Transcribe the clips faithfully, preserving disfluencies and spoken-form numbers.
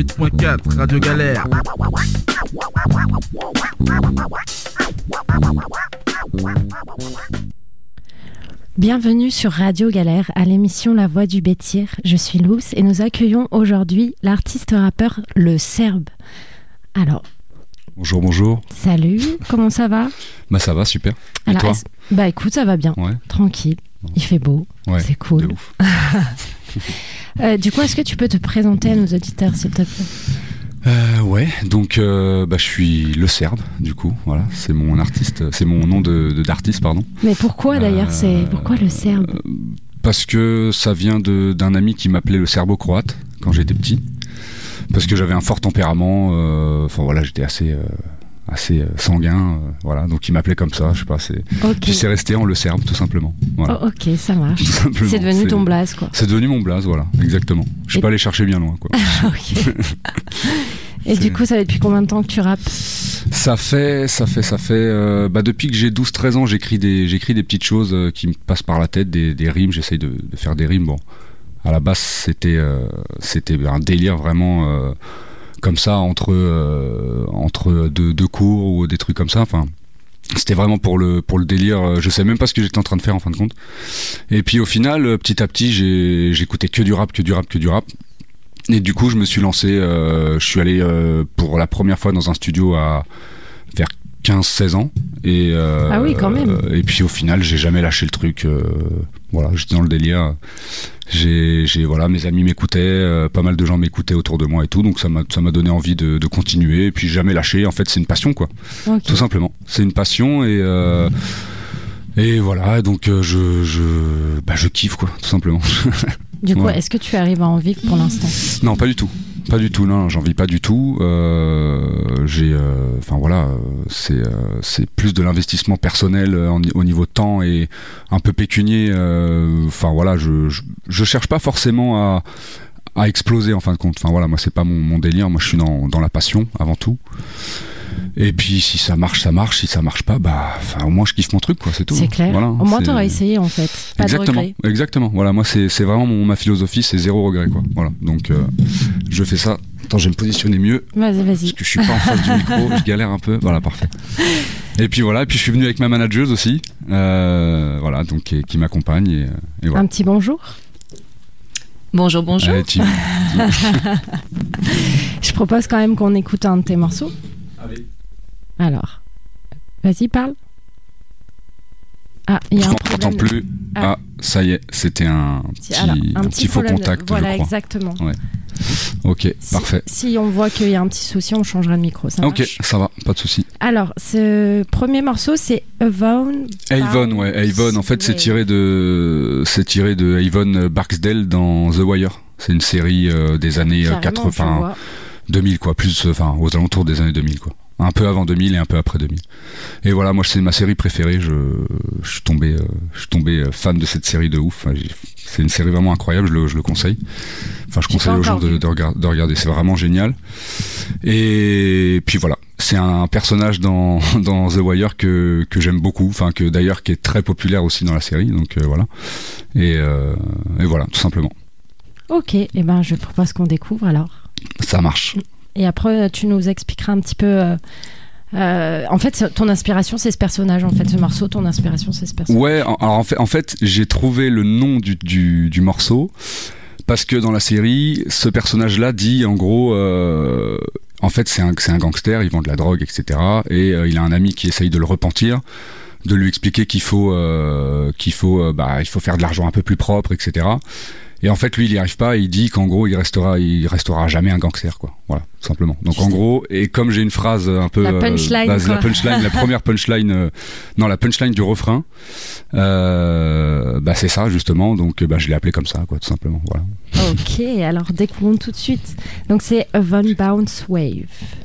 quatre-vingt-huit point quatre, Radio Galère. Bienvenue sur Radio Galère à l'émission La Voix du Bétir. Je suis Luce et nous accueillons aujourd'hui l'artiste rappeur Le Serbe. Alors... Bonjour, bonjour. Salut, comment ça va ? Bah ça va, super. Et Alors, toi ? Bah écoute, ça va bien, ouais. Tranquille, il fait beau, ouais, c'est cool. De ouf. euh, du coup, est-ce que tu peux te présenter à nos auditeurs, s'il te plaît ? Euh, ouais, donc euh, bah, je suis Le Serbe, du coup, voilà, c'est mon artiste, c'est mon nom de, de d'artiste, pardon. Mais pourquoi d'ailleurs, euh, c'est pourquoi Le Serbe ? euh, Parce que ça vient de, d'un ami qui m'appelait le serbo-croate quand j'étais petit, parce que j'avais un fort tempérament, euh, enfin voilà, j'étais assez, euh, assez sanguin, euh, voilà, donc il m'appelait comme ça, je sais pas, c'est, okay. Puis c'est resté en Le Serbe, tout simplement. Voilà. Oh, ok, ça marche. C'est devenu c'est... ton blaze, quoi. C'est devenu mon blaze, voilà, exactement. Je suis Et... pas allé chercher bien loin, quoi. Ok. Et c'est... du coup, ça fait depuis combien de temps que tu rappes ? Ça fait, ça fait, ça fait. Euh, bah depuis que j'ai douze treize ans, j'écris des, j'écris des petites choses euh, qui me passent par la tête, des, des rimes. J'essaye de, de faire des rimes. Bon, à la base, c'était, euh, c'était un délire vraiment euh, comme ça entre, euh, entre deux, deux cours ou des trucs comme ça. Enfin, c'était vraiment pour le, pour le délire. Je sais même pas ce que j'étais en train de faire en fin de compte. Et puis au final, petit à petit, j'ai, j'écoutais que du rap, que du rap, que du rap. Et du coup, je me suis lancé, euh, je suis allé euh, pour la première fois dans un studio à vers quinze seize ans. Et, euh, ah oui, quand même. Euh, et puis au final, j'ai jamais lâché le truc. Euh, voilà, j'étais dans le délire. J'ai, j'ai, voilà, mes amis m'écoutaient, euh, pas mal de gens m'écoutaient autour de moi et tout. Donc ça m'a, ça m'a donné envie de, de continuer. Et puis jamais lâché. En fait, c'est une passion, quoi. Okay. Tout simplement. C'est une passion et... Euh, et voilà, donc euh, je, je, bah, je kiffe, quoi, tout simplement. Du coup, ouais. Est-ce que tu arrives à en vivre pour l'instant ? Non, pas du tout. Pas du tout, non, j'en vis pas du tout. Euh, j'ai, enfin euh, voilà, c'est, euh, c'est plus de l'investissement personnel en, au niveau temps et un peu pécunier. Enfin euh, voilà, je, je, je cherche pas forcément à, à exploser en fin de compte. Enfin voilà, moi c'est pas mon, mon délire. Moi je suis dans, dans la passion avant tout. Et puis si ça marche, ça marche. Si ça marche pas, bah, enfin au moins je kiffe mon truc, quoi. C'est tout. C'est clair. Voilà, au moins t'auras essayé en fait. Pas exactement. De regret. Exactement. Voilà, moi c'est c'est vraiment mon, ma philosophie, c'est zéro regret, quoi. Voilà. Donc euh, je fais ça. Attends, je vais me positionner mieux. Vas-y, vas-y. Parce que je suis pas en face du micro, je galère un peu. Voilà, parfait. Et puis voilà. Et puis je suis venu avec ma manageuse aussi. Euh, voilà, donc qui, qui m'accompagne et, et voilà. Un petit bonjour. Bonjour, bonjour. Allez, Tim. Je propose quand même qu'on écoute un de tes morceaux. Allez. Alors, vas-y, parle. Ah, il y a je un n'entends plus. Ah. ah, ça y est, c'était un petit, Alors, un un petit, petit faux contact. De... Voilà, je crois. Exactement. Ouais. Ok, si, parfait. Si on voit qu'il y a un petit souci, on changera de micro. Ça ok, marche. ça va, pas de souci. Alors, ce premier morceau, c'est Avon. Avon, ouais, Avon. En fait, c'est tiré de, c'est tiré de Avon Barksdale dans The Wire. C'est une série euh, des années Carrément, quatre-vingts, deux mille, quoi, plus, enfin, aux alentours des années deux mille, quoi. Un peu avant deux mille et un peu après deux mille. Et voilà, moi c'est ma série préférée. Je, je suis tombé, euh, je suis tombé fan de cette série de ouf. Enfin, c'est une série vraiment incroyable. Je le, je le conseille. Enfin, je J'ai conseille aux gens de, de, regard, de regarder. C'est vraiment génial. Et puis voilà, c'est un personnage dans dans The Wire que que j'aime beaucoup. Enfin, que d'ailleurs qui est très populaire aussi dans la série. Donc euh, voilà. Et, euh, et voilà, tout simplement. Ok. Et eh ben, je propose qu'on découvre alors. Ça marche. Et après, tu nous expliqueras un petit peu... Euh, euh, en fait, ton inspiration, c'est ce personnage. En fait, ce morceau, ton inspiration, c'est ce personnage. Ouais, alors en fait, en fait j'ai trouvé le nom du, du, du morceau parce que dans la série, ce personnage-là dit, en gros... Euh, en fait, c'est un, c'est un gangster, il vend de la drogue, et cetera. Et euh, il a un ami qui essaye de le repentir, de lui expliquer qu'il faut, euh, qu'il faut, euh, bah, il faut faire de l'argent un peu plus propre, et cetera. Et en fait, lui, il n'y arrive pas. Et il dit qu'en gros, il restera, il restera jamais un gangster, quoi. Voilà, tout simplement. Donc, Juste en gros, et comme j'ai une phrase un peu, la punchline, euh, bah, la punchline, la première punchline, euh, non, la punchline du refrain, euh, bah c'est ça justement. Donc, bah je l'ai appelé comme ça, quoi, tout simplement. Voilà. Ok, alors découvrons tout de suite. Donc, c'est A Von Bounce Wave.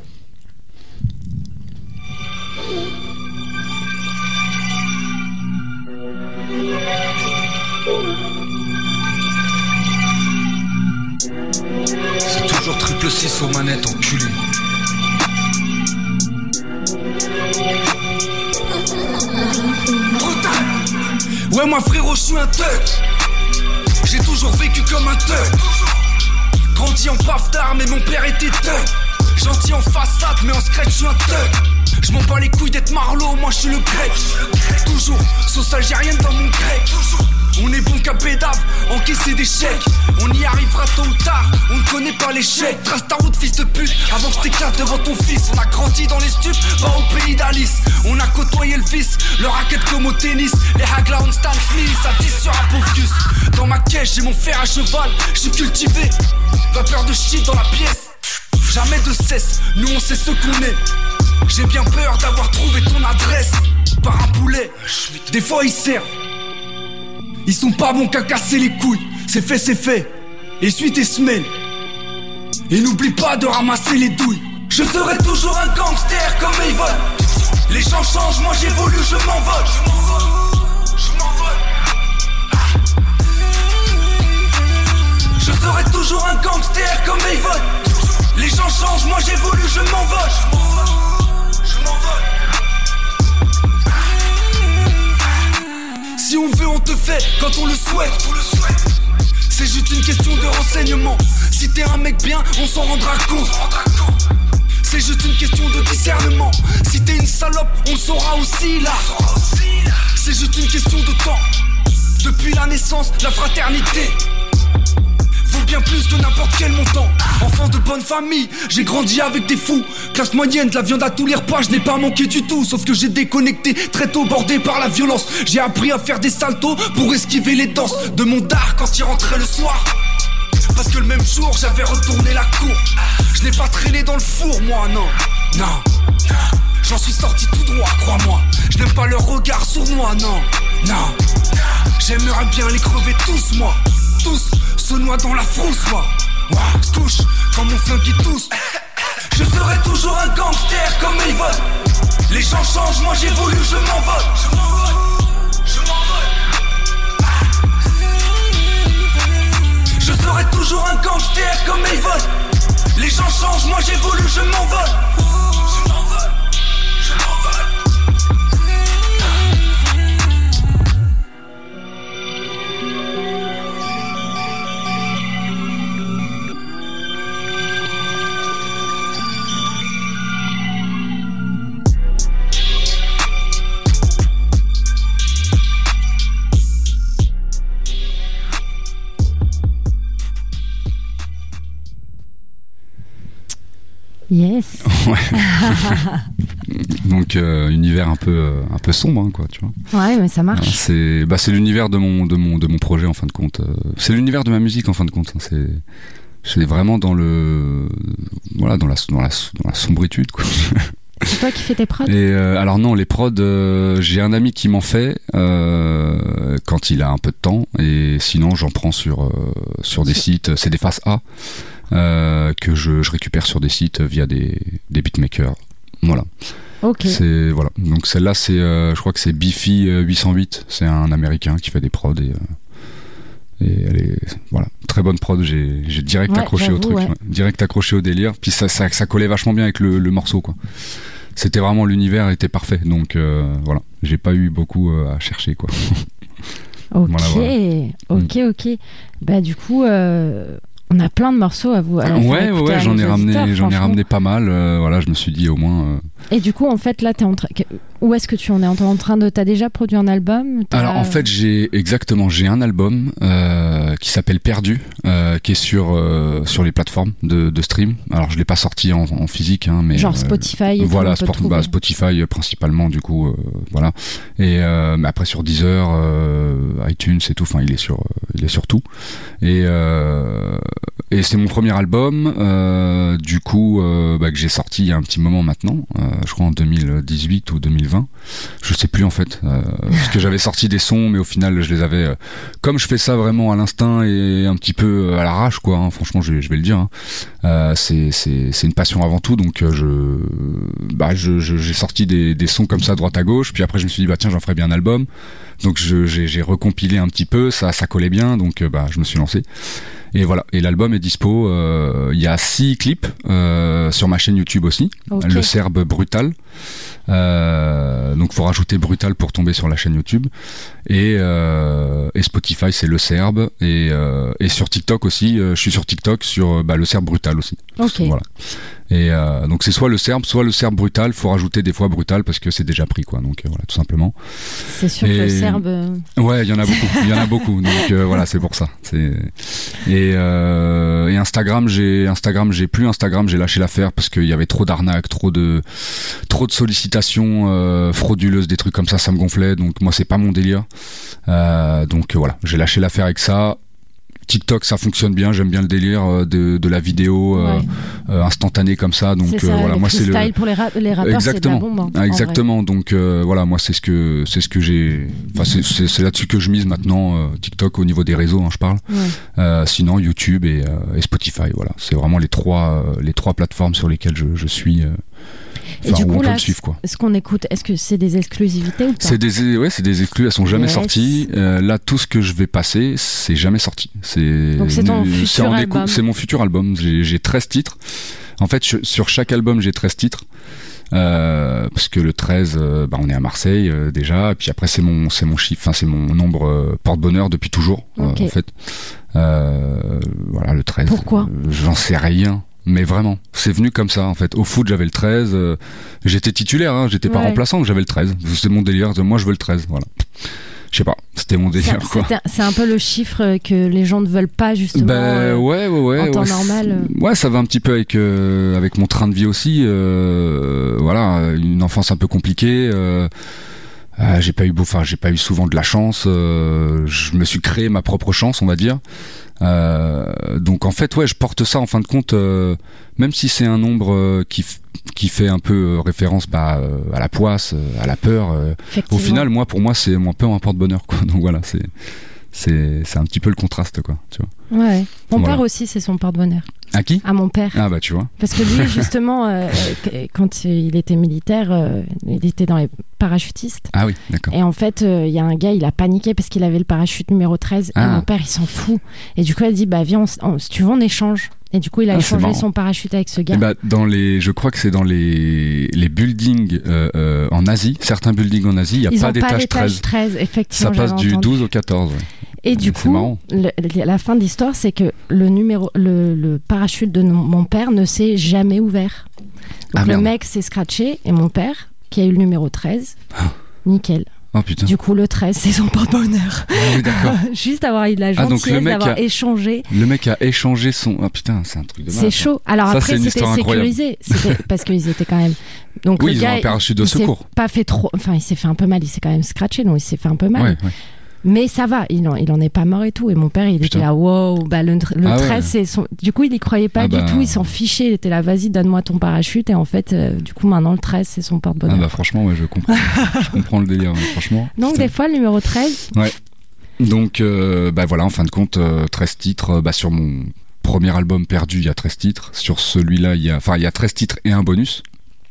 C'est toujours triple six aux manettes, enculé. Brutal. Ouais, moi frérot, je suis un thug. J'ai toujours vécu comme un thug. Grandi en paftard tard mais mon père était thug. Gentil en façade mais en secret je suis un thug. Je m'en bats les couilles d'être Marlowe, moi je suis le grec. Toujours sauce algérienne dans mon grec. On est bon qu'à Bédave, encaisser des chèques. On y arrivera tôt ou tard, on ne connaît pas l'échec. Trace ta route fils de pute, avant que je t'éclate devant ton fils. On a grandi dans les stupes, va au pays d'Alice. On a côtoyé le vice, le racket comme au tennis. Les hagla on Stan Smith, à dix sur un pauvre gus. Dans ma caisse j'ai mon fer à cheval, je suis cultivé. Vapeur de shit dans la pièce, jamais de cesse, nous on sait ce qu'on est. J'ai bien peur d'avoir trouvé ton adresse par un poulet. Des fois ils servent, ils sont pas bons qu'à casser les couilles. C'est fait, c'est fait. Essuie tes semelles et n'oublie pas de ramasser les douilles. Je serai toujours un gangster comme Avon. Les gens changent, moi j'évolue, je m'envole. Je m'envole, je m'envole. Je serai toujours un gangster comme Avon. Les gens changent, moi j'évolue, je m'envole. Je m'envole. Si on veut, on te fait quand on le souhaite. C'est juste une question de renseignement. Si t'es un mec bien, on s'en rendra compte. C'est juste une question de discernement. Si t'es une salope, on le saura aussi là. C'est juste une question de temps. Depuis la naissance, la fraternité vaut bien plus que n'importe quel montant. Enfant de bonne famille, j'ai grandi avec des fous. Classe moyenne, de la viande à tous les repas, je n'ai pas manqué du tout. Sauf que j'ai déconnecté, très tôt bordé par la violence. J'ai appris à faire des saltos pour esquiver les danses de mon dard quand il rentrait le soir. Parce que le même jour, j'avais retourné la cour. Je n'ai pas traîné dans le four, moi, non. Non, j'en suis sorti tout droit, crois-moi. Je n'aime pas leur regard sournois, non. Non, j'aimerais bien les crever tous, moi. Tous se noient dans la frousse, moi. Ouah, se couche quand mon flingue qui tousse. Je serai toujours un gangster comme Avon. Les gens changent, moi j'évolue, je m'envole. Je m'envole, je m'envole. Je serai toujours un gangster comme Avon. Les gens changent, moi j'évolue, je m'envole. Je m'envole, je m'envole. Yes. Ouais. Donc euh, univers un peu euh, un peu sombre, hein, quoi, tu vois. Ouais, mais ça marche. C'est bah c'est l'univers de mon de mon de mon projet en fin de compte. C'est l'univers de ma musique en fin de compte. C'est c'est vraiment dans le voilà dans la dans la dans la sombritude, quoi. C'est toi qui fais tes prods? Et euh, alors non, les prods, euh, j'ai un ami qui m'en fait euh, quand il a un peu de temps, et sinon j'en prends sur euh, sur des sites. C'est des faces A euh, que je, je récupère sur des sites via des des beatmakers. Voilà. Ok. C'est voilà. Donc celle-là, c'est euh, je crois que c'est Biffy huit cent huit. C'est un Américain qui fait des prods et euh, et elle est voilà très bonne prod. J'ai j'ai direct ouais, accroché au truc, ouais. Ouais. direct accroché au délire. Puis ça ça ça collait vachement bien avec le, le morceau, quoi. C'était vraiment, l'univers était parfait, donc euh, voilà, j'ai pas eu beaucoup euh, à chercher, quoi. Ok, voilà, voilà. ok, ok. Bah du coup, euh, on a plein de morceaux à vous. À ouais, ouais, j'en ai ramené, auditeurs, j'en ai ramené pas mal. Euh, voilà, je me suis dit au moins. Euh... Et du coup, en fait, là, t'es en train. Où est-ce que tu en es en train de. T'as déjà produit un album? T'as... Alors en fait, j'ai exactement, j'ai un album euh, qui s'appelle Perdu, euh, qui est sur euh, sur les plateformes de, de stream. Alors je l'ai pas sorti en, en physique, hein, mais genre Spotify. Euh, voilà, Sport, bah, Spotify principalement, du coup, euh, voilà. Et euh, mais après sur Deezer, euh, iTunes et tout. Enfin, il est sur, euh, il est sur tout. Et euh, et c'est mon premier album, euh, du coup, euh, bah, que j'ai sorti il y a un petit moment maintenant. Euh, je crois en deux mille dix-huit ou deux mille vingt, je sais plus en fait, euh, parce que j'avais sorti des sons, mais au final je les avais, euh, comme je fais ça vraiment à l'instinct et un petit peu à l'arrache, quoi, hein, franchement je, je vais le dire, hein. euh, c'est, c'est, c'est une passion avant tout, donc euh, je, bah, je, je, j'ai sorti des, des sons comme ça à droite à gauche, puis après je me suis dit bah tiens, j'en ferais bien un album, donc je, j'ai, j'ai recompilé un petit peu, ça, ça collait bien, donc euh, bah, je me suis lancé. Et voilà. Et l'album est dispo. Il euh, y a six clips euh, sur ma chaîne YouTube aussi. Okay. Le Serbe Brutal. Euh, donc faut rajouter Brutal pour tomber sur la chaîne YouTube. Et, euh, et Spotify c'est Le Serbe. Et, euh, et sur TikTok aussi. Euh, je suis sur TikTok sur bah, Le Serbe Brutal aussi. Ok. Voilà. Et euh, donc c'est soit le Serbe, soit le Serbe Brutal. Faut rajouter des fois Brutal parce que c'est déjà pris quoi. Donc euh, voilà, tout simplement. C'est sûr et... que le Serbe. Ouais, il y en a beaucoup. Il y en a beaucoup. Donc euh, voilà, c'est pour ça. C'est... Et, euh, et Instagram, j'ai Instagram, j'ai plus Instagram, j'ai lâché l'affaire parce qu'il y avait trop d'arnaques, trop de trop de sollicitations euh, frauduleuses, des trucs comme ça, ça me gonflait. Donc moi, c'est pas mon délire. Euh, donc euh, voilà, j'ai lâché l'affaire avec ça. TikTok, ça fonctionne bien, j'aime bien le délire de, de la vidéo euh, ouais. euh, instantanée comme ça. Donc c'est ça, euh, voilà, moi c'est le pour les, ra- les rappeurs, exactement, c'est de la bombe. Hein, exactement. Donc euh, voilà, moi c'est ce que c'est ce que j'ai. Enfin c'est, c'est, c'est là-dessus que je mise maintenant. Euh, TikTok au niveau des réseaux, hein, je parle. Ouais. Euh, sinon YouTube et, euh, et Spotify. Voilà, c'est vraiment les trois euh, les trois plateformes sur lesquelles je, je suis. Euh, Et enfin, du coup, là, suivre, quoi. Ce qu'on écoute, est-ce que c'est des exclusivités ou pas ? C'est des, ouais, c'est des exclus, elles sont jamais yes. sorties. Euh, là, tout ce que je vais passer, c'est jamais sorti. C'est, donc c'est ton futur c'est en album. Écoute, c'est mon futur album. J'ai, j'ai treize titres. En fait, je, sur chaque album, j'ai treize titres. Euh, parce que le treize, euh, bah, on est à Marseille euh, déjà. Et puis après, c'est mon, c'est mon chiffre, enfin, c'est mon nombre euh, porte-bonheur depuis toujours. Okay. Euh, en fait, euh, voilà, le treize. Pourquoi ? euh, J'en sais rien. Mais vraiment, c'est venu comme ça en fait. Au foot, j'avais le treize. Euh, j'étais titulaire, hein, j'étais pas ouais. remplaçant, j'avais le treize. C'était mon délire. Moi, je veux le treize. Voilà. Je sais pas, c'était mon délire c'est, quoi. C'est un peu le chiffre que les gens ne veulent pas justement. Ben euh, ouais, ouais, ouais. En temps ouais, normal. Ouais, ça va un petit peu avec euh, avec mon train de vie aussi. Euh, voilà, une enfance un peu compliquée. Euh, Euh, j'ai pas eu beau, enfin j'ai pas eu souvent de la chance. Euh, je me suis créé ma propre chance, on va dire. Euh, donc en fait, ouais, je porte ça en fin de compte, euh, même si c'est un nombre euh, qui f- qui fait un peu euh, référence bah, euh, à la poisse, euh, à la peur. Euh, au final, moi, pour moi, c'est mon peur, un porte-bonheur, quoi. Donc voilà, c'est c'est c'est un petit peu le contraste, quoi. Tu vois. Ouais. Mon voilà. père aussi, c'est son porte-bonheur. À qui ? À mon père. Ah bah tu vois. Parce que lui, justement, euh, quand il était militaire, euh, il était dans les parachutistes. Ah oui, d'accord. Et en fait, il euh, y a un gars, il a paniqué parce qu'il avait le parachute numéro treize. Ah. Et mon père, il s'en fout. Et du coup, il a dit, bah viens, on, on, si tu veux, on échange. Et du coup, il a ah, échangé son parachute avec ce gars. Et bah, dans les, je crois que c'est dans les, les buildings euh, euh, en Asie, certains buildings en Asie, il n'y a Ils pas d'étage treize. treize. Effectivement, ça passe du entendu. douze au quatorze. Ouais. Et du c'est coup, le, la fin de l'histoire, c'est que le, numéro, le, le parachute de mon père ne s'est jamais ouvert. Donc ah, le mec s'est scratché et mon père, qui a eu le numéro treize, ah. nickel. Oh, putain. Du coup, le treize, c'est son porte-bonheur. Ah, oui, d'accord. Juste avoir eu de la gentillesse, ah, d'avoir a... échangé. Le mec a échangé son. Ah putain, c'est un truc de malade. C'est chaud. Alors ça, après, c'était sécurisé. C'était parce qu'ils étaient quand même. Donc, oui, le ils gars, ont un parachute de il secours. S'est pas fait trop. Enfin, il s'est fait un peu mal. Il s'est quand même scratché, donc il s'est fait un peu mal. Ouais, ouais. Mais ça va, il en, il en est pas mort et tout. Et mon père, il Putain. était là, wow, bah le, le ah treize, ouais. c'est son. Du coup, il y croyait pas ah du bah... tout, il s'en fichait. Il était là, vas-y, donne-moi ton parachute. Et en fait, euh, du coup, maintenant, le treize, c'est son porte-bonheur. Ah bah franchement, ouais, je comprends. je comprends le délire, mais franchement. Donc, des fois, le numéro treize. Ouais. Donc, euh, bah voilà, en fin de compte, euh, treize titres. Bah, sur mon premier album Perdu, il y a treize titres. Sur celui-là, il y a. Enfin, il y a treize titres et un bonus.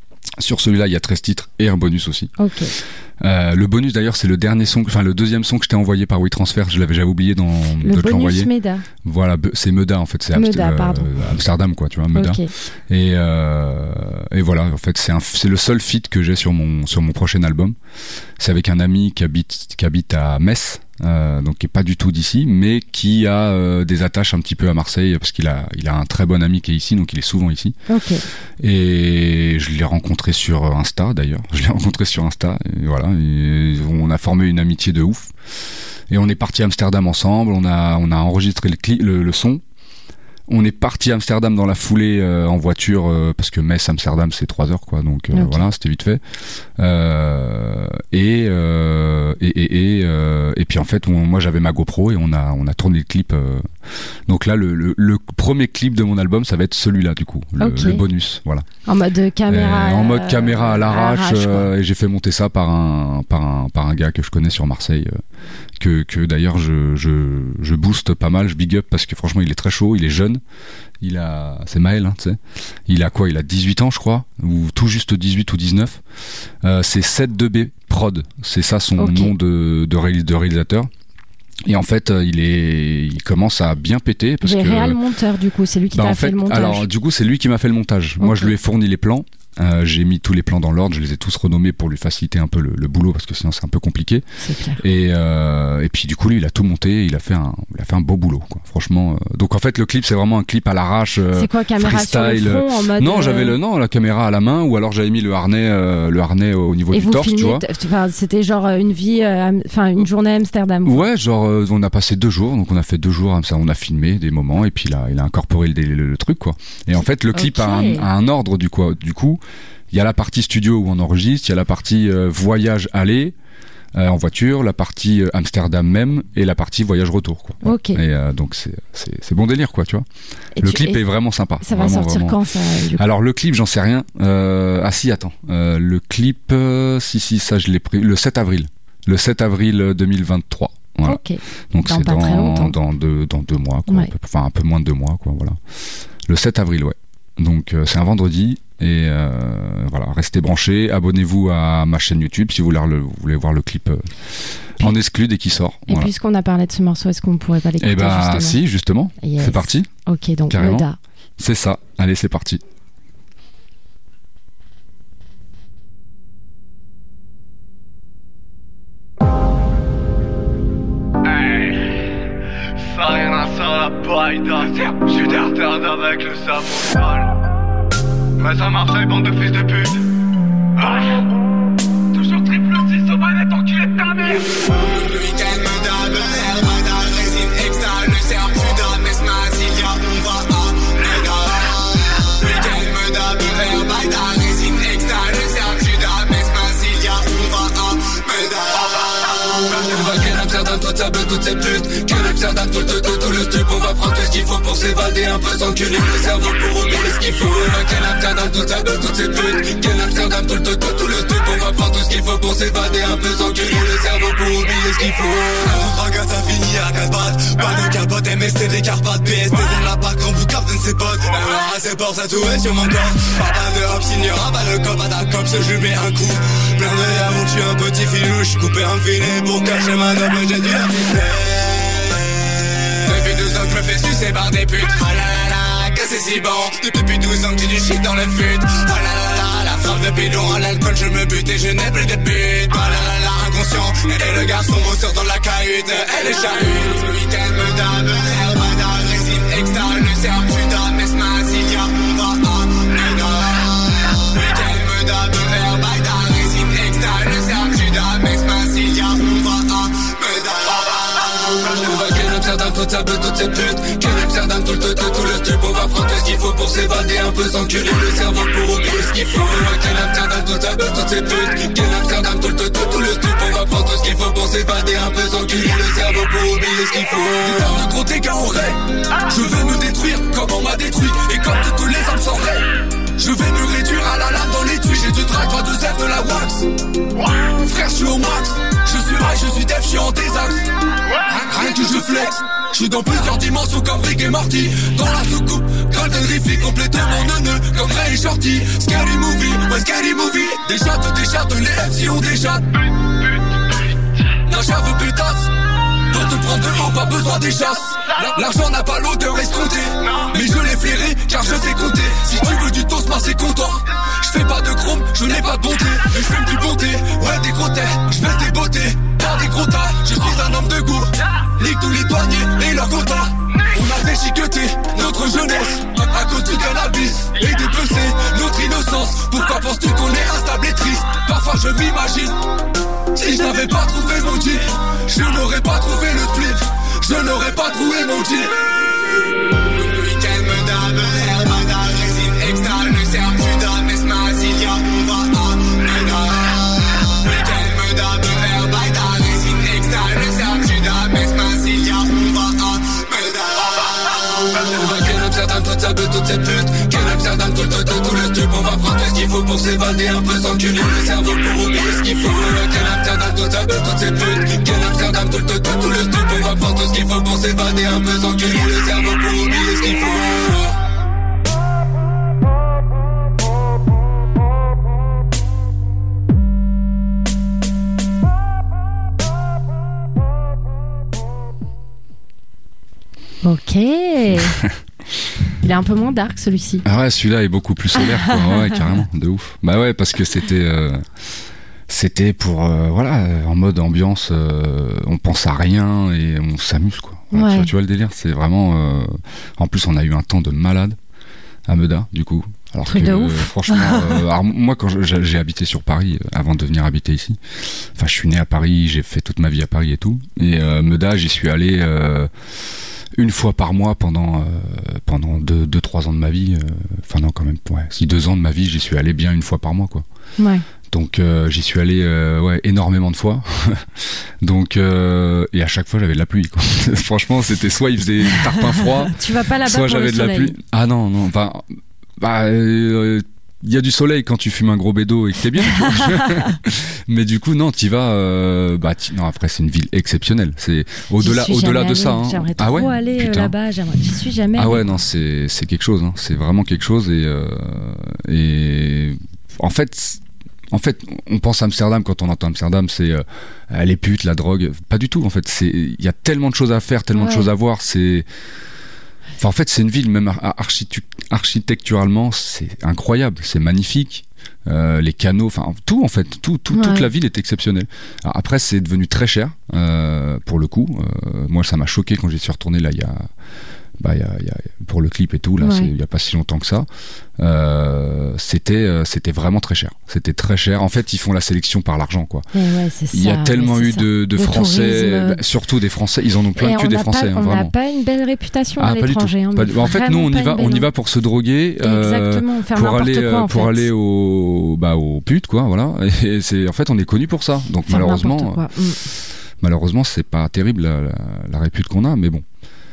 Sur celui-là, il y a treize titres et un bonus aussi. Ok. Euh, le bonus d'ailleurs, c'est le dernier son, enfin le deuxième son que je t'ai envoyé par WeTransfer. Je l'avais j'avais oublié dans, le de te l'envoyer. Le bonus Meda. Voilà, c'est Meda en fait, c'est Meda, Amst- pardon. Euh, Amsterdam quoi, tu vois, Meda. Okay. Et euh, et voilà, en fait c'est un, c'est le seul feat que j'ai sur mon sur mon prochain album. C'est avec un ami qui habite qui habite à Metz. Euh, donc qui est pas du tout d'ici, mais qui a euh, des attaches un petit peu à Marseille parce qu'il a il a un très bon ami qui est ici, donc il est souvent ici. Okay. Et je l'ai rencontré sur Insta d'ailleurs. Je l'ai rencontré sur Insta. Et voilà, et on a formé une amitié de ouf. Et on est parti à Amsterdam ensemble. On a on a enregistré le, cli- le, le son. On est parti à Amsterdam dans la foulée euh, en voiture euh, parce que Metz Amsterdam c'est trois heures quoi, donc euh, okay. voilà, c'était vite fait. Euh, et, euh, et et et euh, et puis en fait on, moi j'avais ma GoPro et on a on a tourné le clip. Euh, donc là le, le le premier clip de mon album ça va être celui-là du coup, le, okay. le bonus, voilà. En mode caméra. Et en mode caméra à l'arrache, à l'arrache euh, et j'ai fait monter ça par un par un par un gars que je connais sur Marseille. Euh, que que d'ailleurs je je je booste pas mal, je big up parce que franchement il est très chaud, il est jeune. Il a, c'est Maël, hein, tu sais. Il a quoi ? Il a dix-huit ans, je crois, ou tout juste dix-huit ou dix-neuf. Euh, c'est sept deux B Prod, c'est ça son okay. nom de, de, réalis- de réalisateur. Et en fait, il est, il commence à bien péter parce les que. réal monteur, du coup, c'est lui qui bah t'a en fait, fait le montage. Alors, du coup, c'est lui qui m'a fait le montage. Okay. Moi, je lui ai fourni les plans. Euh, j'ai mis tous les plans dans l'ordre, je les ai tous renommés pour lui faciliter un peu le, le boulot parce que sinon c'est un peu compliqué. C'est clair. Et, euh, et puis du coup lui il a tout monté, il a fait un, il a fait un beau boulot quoi. Franchement. Euh, donc en fait le clip c'est vraiment un clip à l'arrache. Euh, c'est quoi, caméra freestyle. Sur le front, en mode non, euh... j'avais le non la caméra à la main ou alors j'avais mis le harnais, euh, le harnais au niveau et du torse, tu vois. Enfin, c'était genre une vie, enfin euh, une journée à Amsterdam. Quoi. Ouais, genre euh, on a passé deux jours, donc on a fait deux jours, ça, on a filmé des moments et puis il a, il a incorporé le, le, le truc quoi. Et en fait le clip okay. a, un, a un ordre du quoi, du coup. Il y a la partie studio où on enregistre, il y a la partie euh, voyage aller euh, en voiture, la partie euh, Amsterdam même et la partie voyage retour quoi. Ok. Et euh, donc c'est, c'est c'est bon délire quoi, tu vois. Et le tu, clip est vraiment sympa. Ça va vraiment, sortir vraiment. Quand ça du coup. Alors le clip, j'en sais rien. Euh, ah si, attends. Euh, le clip, euh, si si ça je l'ai pris le sept avril. Le sept avril deux mille vingt-trois. Voilà. Ok. Donc dans c'est pas dans très longtemps. dans deux dans deux mois quoi. Ouais. Enfin un peu moins de deux mois quoi. Voilà. Le sept avril, ouais. Donc euh, c'est un vendredi et euh, voilà, restez branchés, abonnez-vous à ma chaîne YouTube si vous voulez, le, vous voulez voir le clip euh, puis, en exclu dès qu'il sort. Et voilà. Puisqu'on a parlé de ce morceau, est-ce qu'on pourrait pas l'écouter? Eh bah justement si, justement. Yes. C'est parti. Ok, donc carrément. Meda. C'est ça. Allez, c'est parti. Ça rien à sur la paille d'Amsterdam. J'suis d'Amsterdam avec le savon sale. Mais ça Marseille, bande de fils de pute. Ah. Toujours triple six au manette, enculé de ta mère. Le week-end me donne l'air, badal, résine extra, le serre putain, Mesma, Zilia, on va à Meda. Le week-end me donne l'air, badal, résine extra, le serre putain, Mesma, Zilia, on va à Meda. On va qu'à Amsterdam, toute sa beuh, toutes ses putes. Qu'à Amsterdam, tout le tout, tout, tout le stup. On va prendre tout ce qu'il faut pour s'évader, un peu s'enculer le cerveau pour oublier ce qu'il faut. On va qu'à Amsterdam, toute sa beuh, toutes ses putes. Qu'à Amsterdam, tout le tout, tout, tout le stup. On va prendre tout ce qu'il faut pour s'évader, un peu s'enculer le cerveau pour oublier ce qu'il faut. Un fracas, ça finit à quatre pattes. Pas de capote, M S T, des Carpates, B S T, dans la patte, quand vous captez ses potes. Alors à ses portes, ça tout est sur mon corps. Pas de hop, signera pas le cop, à ta cop, se je mets un coup. Plein de avant, tu un petit filou, j'suis coupé un filet pour cacher ma noble, j'ai dû la filer. Depuis douze ans que je me fais sucer par des putes. Oh là là là, que c'est si bon. Depuis douze ans que j'ai du shit dans le fut. Oh là là là, la frappe de bidon. À l'alcool je me bute et je n'ai plus de but. Oh là là là, inconscient. Elle est le garçon bosseur dans la cahute. Elle est chahute. Le week-end me donne l'air, badal, résine extra, le serre putain, Mesma, Zilia, on va à Meda. Le week-end me donne l'air, badal, résine extra, le serre putain, Mesma, Zilia, on va à Meda. On va qu'à Amsterdam, toute sa beuh, toutes ses putes. Qu'à Amsterdam, tout le tout, tout le stup. On va prendre tout ce qu'il faut pour s'évader, un peu s'enculer le cerveau pour oublier ce qu'il faut. On va qu'à Amsterdam, toute sa beuh, toutes ses putes. Qu'à Amsterdam, tout le tout, tout le stup. On va prendre tout ce qu'il faut pour s'évader, un peu s'enculer le cerveau pour oublier ce qu'il faut. Des termes de gros dégâts en raie. Je vais me détruire comme on m'a détruit. Et comme toutes les âmes s'en raient. Je vais me réduire à la lame dans les tuyaux. J'ai du track, trois deux F de la wax. Frère, je suis au max. Je suis high, je suis def, je suis en désaxe. Rien que je flex. Je suis dans plusieurs dimensions comme Rick et Morty. Dans la soucoupe, Golden Riffy, complètement neuneux comme Ray et Shorty. Scary movie, ouais scary movie. Des chattes, des chattes, les M C ont des chattes. La chave putasse. Pour te prendre de haut, pas besoin des chasses. L'argent n'a pas l'odeur escomptée. Mais je l'ai flairé car je sais compter. Si tu veux du toast, moi c'est content. Je fais pas de chrome, je n'ai pas de bonté. Mais je fume du bonté, ouais des gros têtes. Je baisse des beautés, pas des gros tas. Je suis un homme de goût. Ligue tous les douaniers et leurs quotas. On a déchiqueté notre jeunesse à cause du cannabis et dépecé notre innocence. Pourquoi penses-tu qu'on est instable et triste? Parfois je m'imagine si je n'avais pas trouvé mon deal, je n'aurais pas trouvé le split. Je n'aurais pas trouvé mon deal. Le week-end me donne l'air, badal, résine extra, le serre putain, Mesma, Zilia, on va à Meda. Le week-end me donne l'air, badal, résine extra, le serre putain, Mesma, Zilia, on va à Meda. On va qu'à Amsterdam, toute sa beuh, toutes ses putes. Qu'à Amsterdam, tout le tout, tout le stup. On va prendre tout ce qu'il faut pour s'évader, un peu s'enculer le cerveau pour oublier ce qu'il faut. Qu'à Amsterdam, toute sa beuh, toutes ses putes. Qu'à Amsterdam, tout le tout, tout le stup. On va prendre tout ce qu'il faut pour s'évader, un peu s'enculer le cerveau pour oublier ce qu'il faut. Ok. Il est un peu moins dark celui-ci. Ah ouais, celui-là est beaucoup plus solaire, quoi. Ouais, carrément, de ouf. Bah ouais, parce que c'était, euh, c'était pour, euh, voilà, en mode ambiance, euh, on pense à rien et on s'amuse, quoi. Voilà, ouais. tu, vois, tu vois le délire, c'est vraiment. Euh... En plus, on a eu un temps de malade à Meda, du coup. Alors Truc que, de ouf. Euh, franchement, euh, alors moi, quand je, j'ai habité sur Paris euh, avant de venir habiter ici, enfin, je suis né à Paris, j'ai fait toute ma vie à Paris et tout. Et euh, Meda, j'y suis allé. Euh, une fois par mois pendant euh, pendant deux deux trois ans de ma vie, enfin euh, non quand même ouais si deux ans de ma vie j'y suis allé bien une fois par mois quoi. Ouais. Donc euh, j'y suis allé euh, ouais énormément de fois. Donc euh, et à chaque fois j'avais de la pluie quoi. Franchement c'était soit il faisait tarpin froid, tu vas pas là-bas soit pour j'avais le de la soleil. pluie. Ah non non bah bah euh, il y a du soleil quand tu fumes un gros bédo et que t'es bien. Mais du coup, non, t'y vas. Euh, bah, t'y, non, après, c'est une ville exceptionnelle. C'est au-delà, au-delà de ça. Hein. J'aimerais trop ah ouais aller Putain. là-bas. J'aimerais. J'y suis jamais. Ah allée. ouais, non, c'est c'est quelque chose. Hein. C'est vraiment quelque chose. Et euh, et en fait. En fait, on pense à Amsterdam quand on entend Amsterdam, c'est euh, les putes, la drogue. Pas du tout. En fait, c'est il y a tellement de choses à faire, tellement ouais. de choses à voir. C'est Enfin, en fait, c'est une ville, même architu- architecturalement, c'est incroyable, c'est magnifique. Euh, les canaux, enfin tout en fait, tout, tout, ouais. toute la ville est exceptionnelle. Alors, après, c'est devenu très cher euh, pour le coup. Euh, moi, ça m'a choqué quand j'y suis retourné là, il y a, bah, y a, y a, pour le clip et tout, là, il n'y a pas si longtemps que ça. Euh, c'était, euh, c'était vraiment très cher. C'était très cher. En fait, ils font la sélection par l'argent, quoi. Ouais, c'est il y a ça, tellement eu ça. de, de Français, bah, surtout des Français. Ils en ont plein que des Français. Pas, hein, on n'a pas une belle réputation ah, à l'étranger. Hein, en fait, nous, on y va, on y va pour se droguer, euh, pour aller, quoi, en pour fait. aller au, bah, aux putes, quoi. Voilà. Et c'est, en fait, on est connu pour ça. Donc faire malheureusement, mm. malheureusement, c'est pas terrible la, la, la répute qu'on a, mais bon.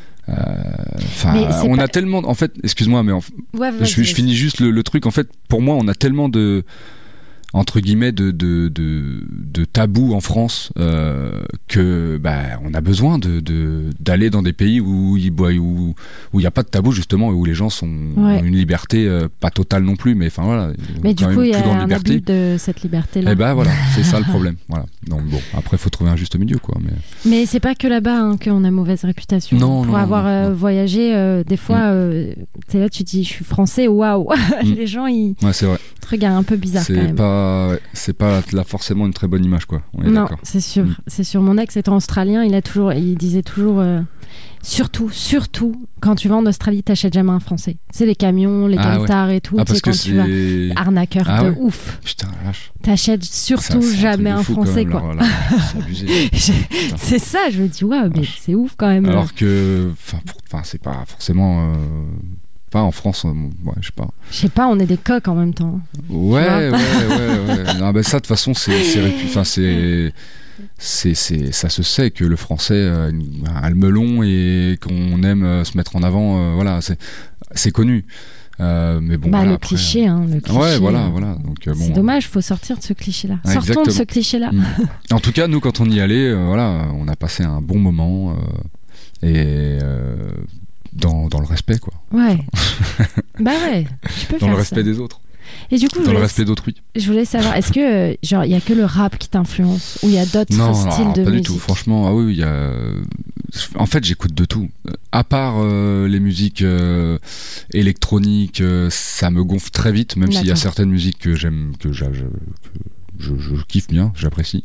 Enfin, euh, on pas... a tellement. En fait, excuse-moi, mais en... ouais, je, je finis juste le, le truc. En fait, pour moi, on a tellement de entre guillemets de de de, de tabous en France euh, que bah on a besoin de, de d'aller dans des pays où il où où il y a pas de tabou justement et où les gens sont ouais. ont une liberté euh, pas totale non plus, mais enfin voilà. Mais du coup, il y a un liberté. abus de cette liberté-là. Et ben bah, voilà, c'est ça le problème. Voilà. Donc bon, après, il faut trouver un juste milieu, quoi. Mais mais c'est pas que là-bas hein, qu'on a mauvaise réputation. Non, pour non, avoir non, euh, non. voyagé, euh, des fois, mm. euh, c'est là tu te dis, je suis français, waouh. Mm. Les gens, ils ouais, c'est vrai. te regardent un peu bizarre. C'est quand même. pas Ouais, c'est pas là forcément une très bonne image quoi. On est non, d'accord. c'est sûr, mm. c'est sûr. Mon ex étant australien, il a toujours, il disait toujours, euh, surtout, surtout, quand tu vas en Australie, t'achètes jamais un français. C'est les camions, les ah, camtars ouais. et tout. Ah, parce quand que tu vas arnaqueur ah, de ouais. ouf. Putain, lâche. T'achètes surtout ça, jamais un, un français même, quoi. Là, là, c'est abusé. C'est ça, je me dis waouh, mais c'est ouf quand même. Alors que, enfin, c'est pas forcément. Euh... Pas en France, euh, ouais, je sais pas. Je sais pas, on est des coqs en même temps. Ouais, ouais, ouais, ouais. Non, ben ça, de toute façon, c'est, c'est, enfin, c'est, c'est, c'est, ça se sait que le français a, une, a le melon et qu'on aime euh, se mettre en avant. Euh, voilà, c'est, c'est connu. Euh, mais bon, bah, voilà, le, après, cliché, hein, le cliché. Ouais, voilà, voilà. Donc, euh, bon, c'est dommage, faut sortir de ce cliché-là. Ouais, Sortons exactement. de ce cliché-là. Mmh. En tout cas, nous, quand on y allait, euh, voilà, on a passé un bon moment euh, et. Euh, Dans, dans le respect quoi. Ouais. Bah ouais. Je peux dans faire le respect ça. des autres. Et du coup, dans le laisse... respect d'autrui. Je voulais savoir, est-ce que genre il y a que le rap qui t'influence ou il y a d'autres non, styles non, de pas musique? du tout. Franchement, ah oui, il y a. En fait, j'écoute de tout. À part euh, les musiques euh, électroniques, euh, ça me gonfle très vite. Même D'accord. s'il y a certaines musiques que j'aime, que j'ai. Que... Je, je, je kiffe bien, j'apprécie.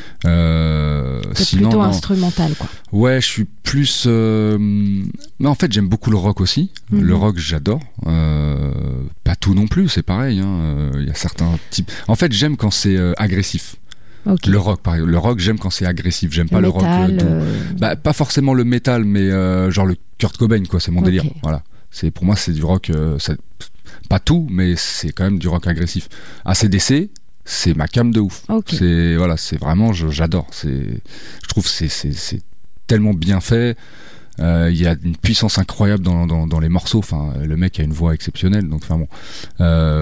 Euh, C'est sinon, plutôt non. instrumental, quoi. Ouais, je suis plus. Euh... Mais en fait, j'aime beaucoup le rock aussi. Mm-hmm. Le rock, j'adore. Euh... Pas tout non plus, c'est pareil. Il hein. euh, y a certains types. En fait, j'aime quand c'est euh, agressif. Okay. Le rock, par exemple. Le rock, j'aime quand c'est agressif. J'aime le pas métal, le rock euh, doux. Euh... Bah, pas forcément le métal, mais euh, genre le Kurt Cobain, quoi. C'est mon okay. délire. Voilà. C'est pour moi, c'est du rock. Euh, ça... Pas tout, mais c'est quand même du rock agressif. A C D C. C'est ma came de ouf. Okay. C'est voilà, c'est vraiment, je, j'adore. C'est, je trouve c'est c'est c'est tellement bien fait. Il euh, y a une puissance incroyable dans dans, dans les morceaux. Enfin, le mec a une voix exceptionnelle. Donc, enfin bon. Enfin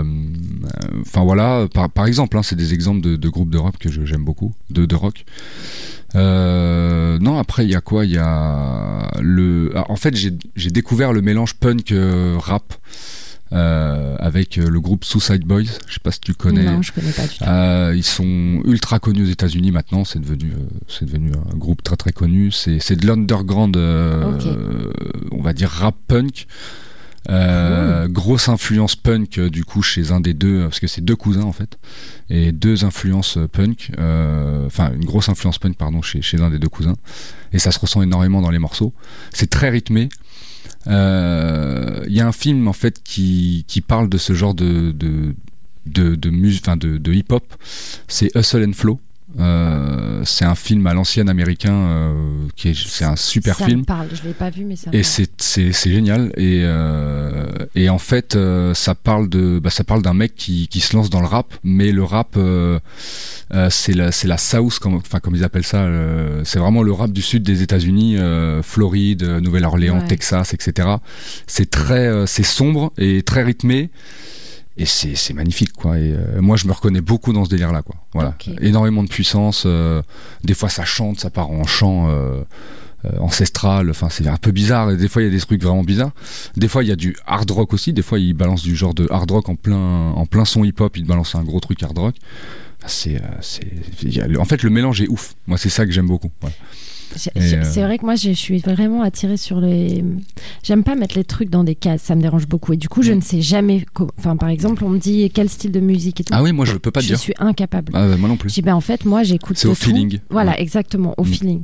euh, voilà. Par par exemple, hein, c'est des exemples de, de groupes de rock que je, j'aime beaucoup, de de rock. Euh, non, après il y a quoi? Il y a le. En fait, j'ai j'ai découvert le mélange punk euh, rap. Euh, avec le groupe Suicide Boys, je sais pas si tu connais. Non, je connais pas du tout. Euh, ils sont ultra connus aux États-Unis maintenant. C'est devenu, euh, c'est devenu un groupe très très connu. C'est, c'est de l'underground, euh, okay. euh, on va dire rap punk. Euh, mmh. Grosse influence punk euh, du coup chez un des deux, parce que c'est deux cousins en fait, et deux influences punk. Enfin, euh, une grosse influence punk pardon chez chez un des deux cousins. Et ça se ressent énormément dans les morceaux. C'est très rythmé. Il euh, y a un film en fait qui qui parle de ce genre de de de de, mus- de, de hip hop, c'est Hustle and Flow. Euh, c'est un film à l'ancienne américain euh, qui est c'est un super ça film. Me parle, je l'ai pas vu mais ça. Et c'est c'est c'est génial et euh, et en fait euh, ça parle de bah ça parle d'un mec qui qui se lance dans le rap, mais le rap euh, euh, c'est la c'est la South comme enfin comme ils appellent ça, euh, c'est vraiment le rap du sud des États-Unis, euh, Floride, Nouvelle-Orléans, ouais. Texas, et cetera. C'est très euh, c'est sombre et très rythmé. Et c'est c'est magnifique quoi. Et euh, moi je me reconnais beaucoup dans ce délire là quoi. Voilà, okay. Énormément de puissance. Euh, des fois ça chante, ça part en chant euh, euh, ancestral. Enfin c'est un peu bizarre. Et des fois il y a des trucs vraiment bizarres. Des fois il y a du hard rock aussi. Des fois ils balancent du genre de hard rock en plein en plein son hip hop. Ils balancent un gros truc hard rock. Enfin, c'est euh, c'est a, en fait le mélange est ouf. Moi c'est ça que j'aime beaucoup. Voilà. C'est euh... vrai que moi je suis vraiment attirée sur les. J'aime pas mettre les trucs dans des cases, ça me dérange beaucoup. Et du coup, je ne sais jamais. Co... Enfin, par exemple, on me dit quel style de musique et tout. Ah oui, moi je peux pas te je dire. Je suis incapable. Ah, bah, moi non plus. Je dis, ben en fait, moi j'écoute. C'est au tout. feeling. Voilà, ouais. Exactement, au mmh. feeling.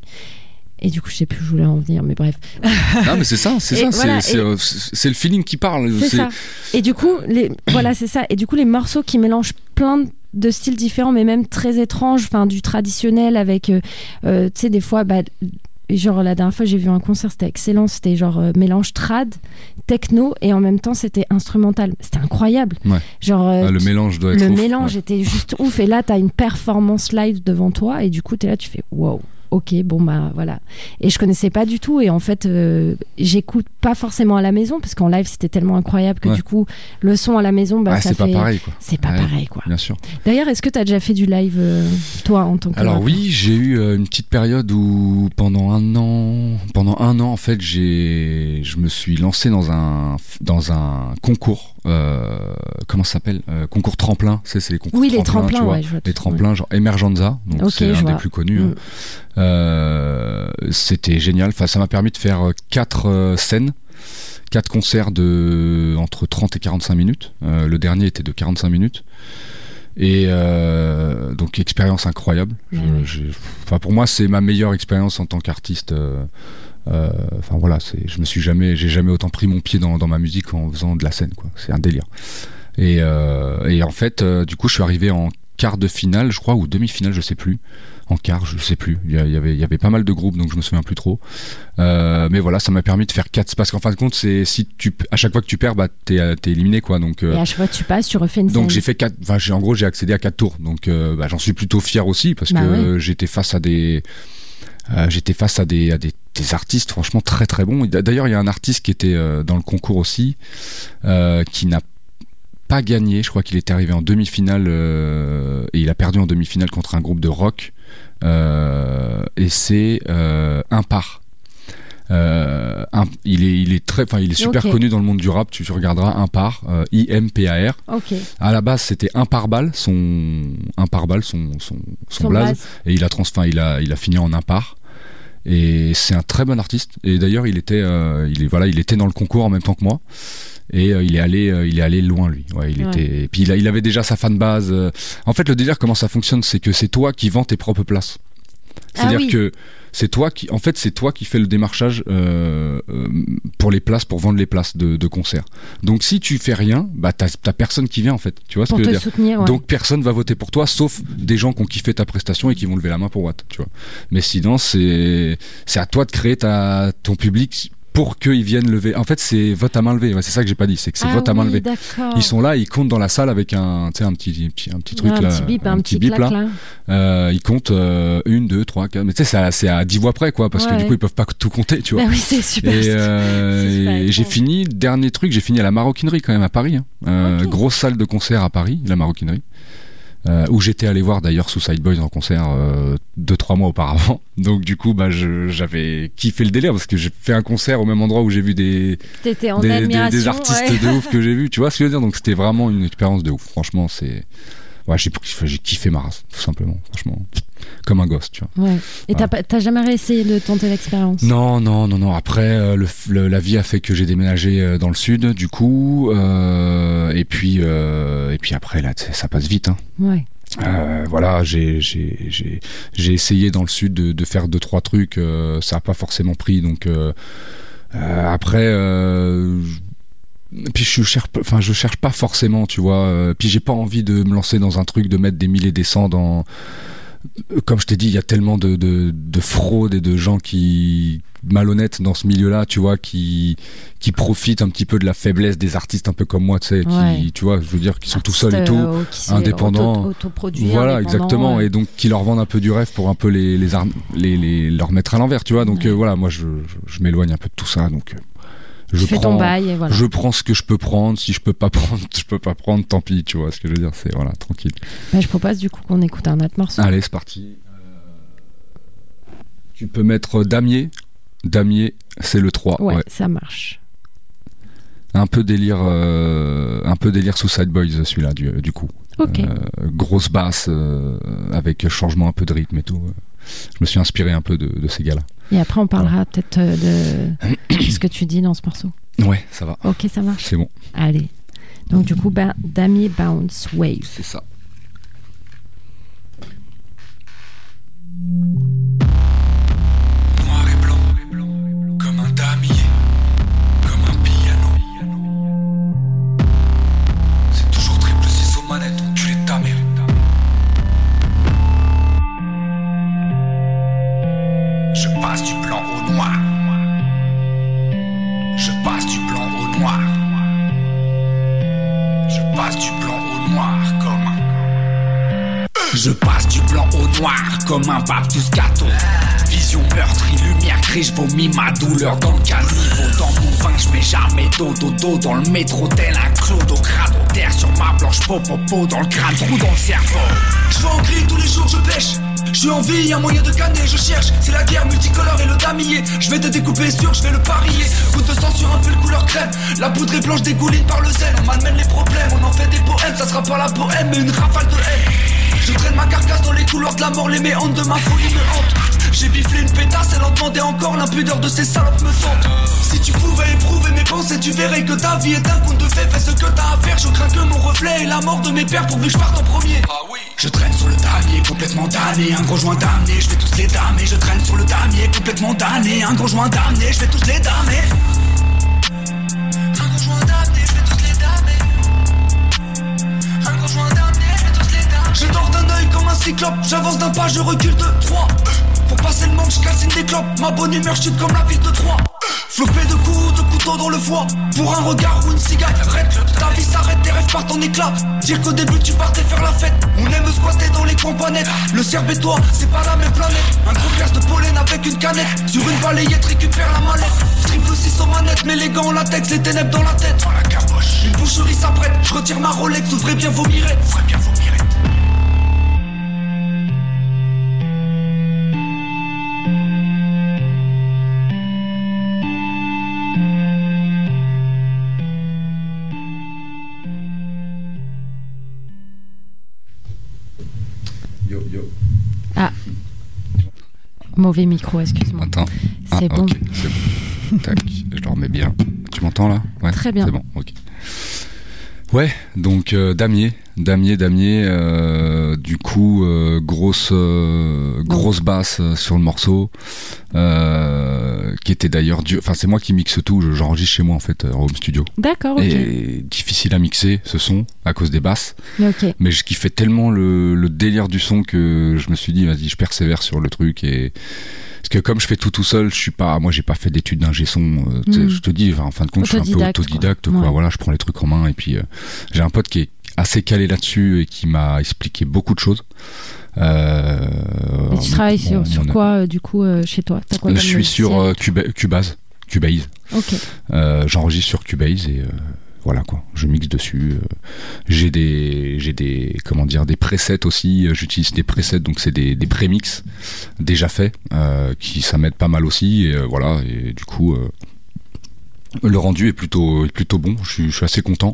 Et du coup, je sais plus où je voulais en venir, mais bref. Non, mais c'est ça, c'est et ça, voilà, c'est, et... c'est, c'est le feeling qui parle. C'est, c'est... ça. Et du coup, les... voilà, c'est ça. Et du coup, les morceaux qui mélangent plein de de styles différents, mais même très étranges, enfin du traditionnel avec, euh, euh, tu sais, des fois, bah. Genre la dernière fois j'ai vu un concert, c'était excellent, c'était genre euh, mélange trad, techno et en même temps c'était instrumental, c'était incroyable. Ouais. Genre euh, ah, le mélange doit être le ouf, mélange ouais. était juste ouf et là t'as une performance live devant toi et du coup t'es là, tu fais wow. Ok, bon bah voilà. Et je connaissais pas du tout et en fait euh, j'écoute pas forcément à la maison parce qu'en live c'était tellement incroyable que ouais. du coup le son à la maison bah ah, ça c'est fait. C'est pas pareil quoi. C'est pas ouais, pareil quoi. Bien sûr. D'ailleurs, est-ce que t'as déjà fait du live euh, toi en tant que Alors rappeur? Oui, j'ai eu euh, une petite période où pendant un an, pendant un an en fait, j'ai, je me suis lancé dans un dans un concours. Euh, comment ça s'appelle euh, concours tremplin, c'est, c'est les concours oui, tremplins, les tremplins, tu vois, ouais, je vois les tremplins ouais. genre Emergenza, donc okay, c'est un vois. des plus connus. Mm. Hein. Euh, c'était génial. Enfin, ça m'a permis de faire quatre euh, scènes, quatre concerts de entre trente et quarante-cinq minutes. Euh, le dernier était de quarante-cinq minutes. Et euh, donc expérience incroyable. Je, mmh. je, enfin, pour moi, c'est ma meilleure expérience en tant qu'artiste. Euh, euh, enfin voilà, c'est, je me suis jamais, j'ai jamais autant pris mon pied dans, dans ma musique en faisant de la scène, quoi. C'est un délire. Et, euh, et en fait, euh, du coup, je suis arrivé en quart de finale, je crois, ou demi-finale, je sais plus. En quart, je sais plus. Il y, y avait, il y avait pas mal de groupes, donc je me souviens plus trop. Euh, mais voilà, ça m'a permis de faire quatre. Parce qu'en fin de compte, c'est si tu, à chaque fois que tu perds, bah t'es, t'es éliminé, quoi. Donc. Euh, et à chaque fois que tu passes, tu refais une donc scène. j'ai fait quatre. Enfin, j'ai en gros, j'ai accédé à quatre tours. Donc, euh, bah, j'en suis plutôt fier aussi parce bah que ouais. j'étais face à des. Euh, j'étais face à des, à des, des artistes franchement très très bons. D'ailleurs, il y a un artiste qui était euh, dans le concours aussi, euh, qui n'a pas gagné. Je crois qu'il était arrivé en demi-finale euh, et il a perdu en demi-finale contre un groupe de rock. Euh, et c'est euh, Impar. Euh, un, il est, il est très, enfin, il est super okay. connu dans le monde du rap. Tu, tu regarderas Impar, euh, I M P A R. Okay. À la base, c'était Imparbal, son Imparbal, son son, son, son blaze, blaze, et il a trans, enfin, il a, il a fini en Impar. Et c'est un très bon artiste. Et d'ailleurs, il était, euh, il est, voilà, il était dans le concours en même temps que moi. Et euh, il est allé, euh, il est allé loin lui. Ouais, il ouais. était. Et puis il, a, il avait déjà sa fanbase. Euh... En fait, le délire, comment ça fonctionne, c'est que c'est toi qui vends tes propres places. C'est-à-dire ah oui. que c'est toi qui, en fait, c'est toi qui fais le démarchage euh, euh, pour les places, pour vendre les places de, de concert. Donc, si tu fais rien, bah t'as, t'as personne qui vient en fait. Tu vois ce pour que je veux te dire soutenir, ouais. Donc, personne va voter pour toi, sauf des gens qui ont kiffé ta prestation et qui vont lever la main pour Watt. Tu vois. Mais sinon, c'est c'est à toi de créer ta ton public. Pour qu'ils viennent lever. En fait, c'est vote à main levée. Ouais, c'est ça que j'ai pas dit. C'est que c'est ah vote à main oui, levée. D'accord. Ils sont là, ils comptent dans la salle avec un, tu sais, un petit, petit, un petit truc ah, là, un petit bip, un, un petit bip clac, là. là. Euh, ils comptent euh, une, deux, trois, quatre. Mais tu sais, c'est à, c'est à dix voix près, quoi, parce ouais, que du coup, ils peuvent pas tout compter, tu vois. Bah oui, c'est super. Et, euh, c'est super et j'ai fini. Dernier truc, j'ai fini à la Maroquinerie quand même à Paris. Hein. Euh, okay. Grosse salle de concert à Paris, la Maroquinerie. Euh, où j'étais allé voir d'ailleurs Suicide Boys en concert euh, deux trois mois auparavant, donc du coup bah je, j'avais kiffé le délire parce que j'ai fait un concert au même endroit où j'ai vu des T'étais en des, admiration, des, des artistes ouais. de ouf que j'ai vu, tu vois ce que je veux dire, donc c'était vraiment une expérience de ouf, franchement c'est ouais j'ai, j'ai kiffé ma race tout simplement, franchement comme un gosse, tu vois. Ouais. Et voilà. t'as, t'as jamais réessayé de tenter l'expérience? Non, non, non, non. Après, euh, le, le, la vie a fait que j'ai déménagé euh, dans le sud, du coup, euh, et puis, euh, et puis après, là, ça passe vite. Hein. Ouais. Euh, voilà, j'ai, j'ai, j'ai, j'ai essayé dans le sud de, de faire deux trois trucs, euh, ça a pas forcément pris, donc euh, euh, après. Euh, puis je cherche, enfin je cherche pas forcément, tu vois. Euh, puis j'ai pas envie de me lancer dans un truc, de mettre des mille et des cents dans. Comme je t'ai dit, il y a tellement de, de, de fraudes et de gens qui malhonnêtes dans ce milieu-là, tu vois, qui qui profitent un petit peu de la faiblesse des artistes un peu comme moi, tu sais, ouais. qui, tu vois, je veux dire, qui sont Artiste, tout seuls et tout, euh, indépendants, auto, autoproduits, voilà, indépendants, exactement, ouais. et donc qui leur vendent un peu du rêve pour un peu les les, ar- les, les leur mettre à l'envers, tu vois. Donc ouais. euh, voilà, moi je, je je m'éloigne un peu de tout ça, donc. Euh, Je fais prends, ton bail et voilà. je prends ce que je peux prendre. Si je peux pas prendre, je peux pas prendre. Tant pis, tu vois ce que je veux dire. C'est voilà, tranquille. Bah, je propose du coup qu'on écoute un autre morceau. Allez, c'est parti. Euh, tu peux mettre Damier. Damier, c'est le trois. Ouais, ouais. ça marche. Un peu délire, euh, un peu délire Suicide Boys celui-là du, du coup. Ok. Euh, grosse basse euh, avec changement un peu de rythme et tout. Je me suis inspiré un peu de, de ces gars-là. Et après, on parlera ouais. peut-être de... de ce que tu dis dans ce morceau. Ouais, ça va. Ok, ça marche. C'est bon. Allez. Donc, du coup, bah, Damier Bounce Wave. C'est ça. Noir et blanc, comme un damier, comme un piano. C'est toujours triple six aux manettes, enculé de ta mère. Je passe du blanc au noir. Je passe du blanc au noir. Je passe du blanc au noir comme un... Je passe du blanc au noir comme un Baptiste gâteau. Vision meurtrie, lumière grise, je vomis ma douleur dans le caniveau. Dans mon vin, je mets jamais d'eau, dodo dans le métro, tel un clodo, crado d'air sur ma blanche peau, popo dans le crâne, trou dans le cerveau. Je vais en gris tous les jours, je pêche. Je suis en vie, un moyen de canner, je cherche. C'est la guerre multicolore et le damier. Je vais te découper sûr, je vais le parier. Goutte de sang sur un peu le couleur crème. La poudre est blanche dégouline par le zen. On malmène les problèmes, on en fait des poèmes. Ça sera pas la bohème, mais une rafale de haine. Je traîne ma carcasse dans les couloirs de la mort. Les méandres de ma folie me hantent. J'ai biflé une pétasse, elle en demandait encore. L'impudeur de ces salopes me tente. Si tu pouvais éprouver mes pensées, tu verrais que ta vie est un conte de fées. Fais ce que t'as à faire, je crains que mon reflet est la mort de mes pères pourvu que je parte en premier. Ah oui. Je traîne sur le damier, complètement damné. Un gros joint damné, je vais tous les damer. Je traîne sur le damier, complètement damné. Un gros joint damné, je vais tous les damer. Un gros joint damné, je vais tous les damer. Un gros joint damné, je vais tous les damer. Je dors d'un œil comme un cyclope. J'avance d'un pas, je recule de trois. Pour passer le manque, je calcine des clopes. Ma bonne humeur chute comme la ville de Troyes. Flopé de coups, de couteau dans le foie. Pour un regard ou une cigarette, ta vie s'arrête, tes rêves partent en éclats. Dire qu'au début tu partais faire la fête. On aime squatter dans les campagnettes. Le cerf et toi, c'est pas la même planète. Un gros glace de pollen avec une canette. Sur une balayette, récupère la mallette. Triple six aux manettes, mets les gants en latex, les ténèbres dans la tête. Dans la caboche, une boucherie s'apprête. Je retire ma Rolex, ouvrez bien vos mirettes. Ouvrez bien vos mirettes. Yo, yo. Ah. Mauvais micro, excuse-moi. Attends. C'est ah, bon. Okay, c'est bon. Tac, je le remets bien. Tu m'entends là? Ouais. Très bien. C'est bon, ok. Ouais, donc euh, Damier, Damier, Damier, euh, du coup, euh, grosse, euh, grosse basse sur le morceau, euh, qui était d'ailleurs dur. Enfin, c'est moi qui mixe tout, je, j'enregistre chez moi en fait, au home studio. D'accord, ok. Et difficile à mixer ce son à cause des basses. Ok. Mais je kiffais tellement le, le délire du son que je me suis dit, vas-y, je persévère sur le truc et. Parce que comme je fais tout tout seul, je suis pas, moi j'ai pas fait d'études d'ingé son. Euh, mmh. Je te dis, en fin de compte, je suis un peu autodidacte. Quoi. Quoi. Ouais. Voilà, je prends les trucs en main et puis euh, j'ai un pote qui est assez calé là-dessus et qui m'a expliqué beaucoup de choses. Euh, et tu travailles sur, sur quoi euh, du coup euh, chez toi? T'as quoi? Je suis sur euh, Cuba, Cubase, Cubase. Ok. Euh, j'enregistre sur Cubase et, euh, voilà quoi, je mixe dessus. Euh, j'ai des, j'ai des, comment dire, des presets aussi. J'utilise des presets, donc c'est des, des prémix déjà faits, euh, qui ça m'aide pas mal aussi. Et euh, voilà, et du coup, euh, le rendu est plutôt, est plutôt bon. Je suis, je suis assez content.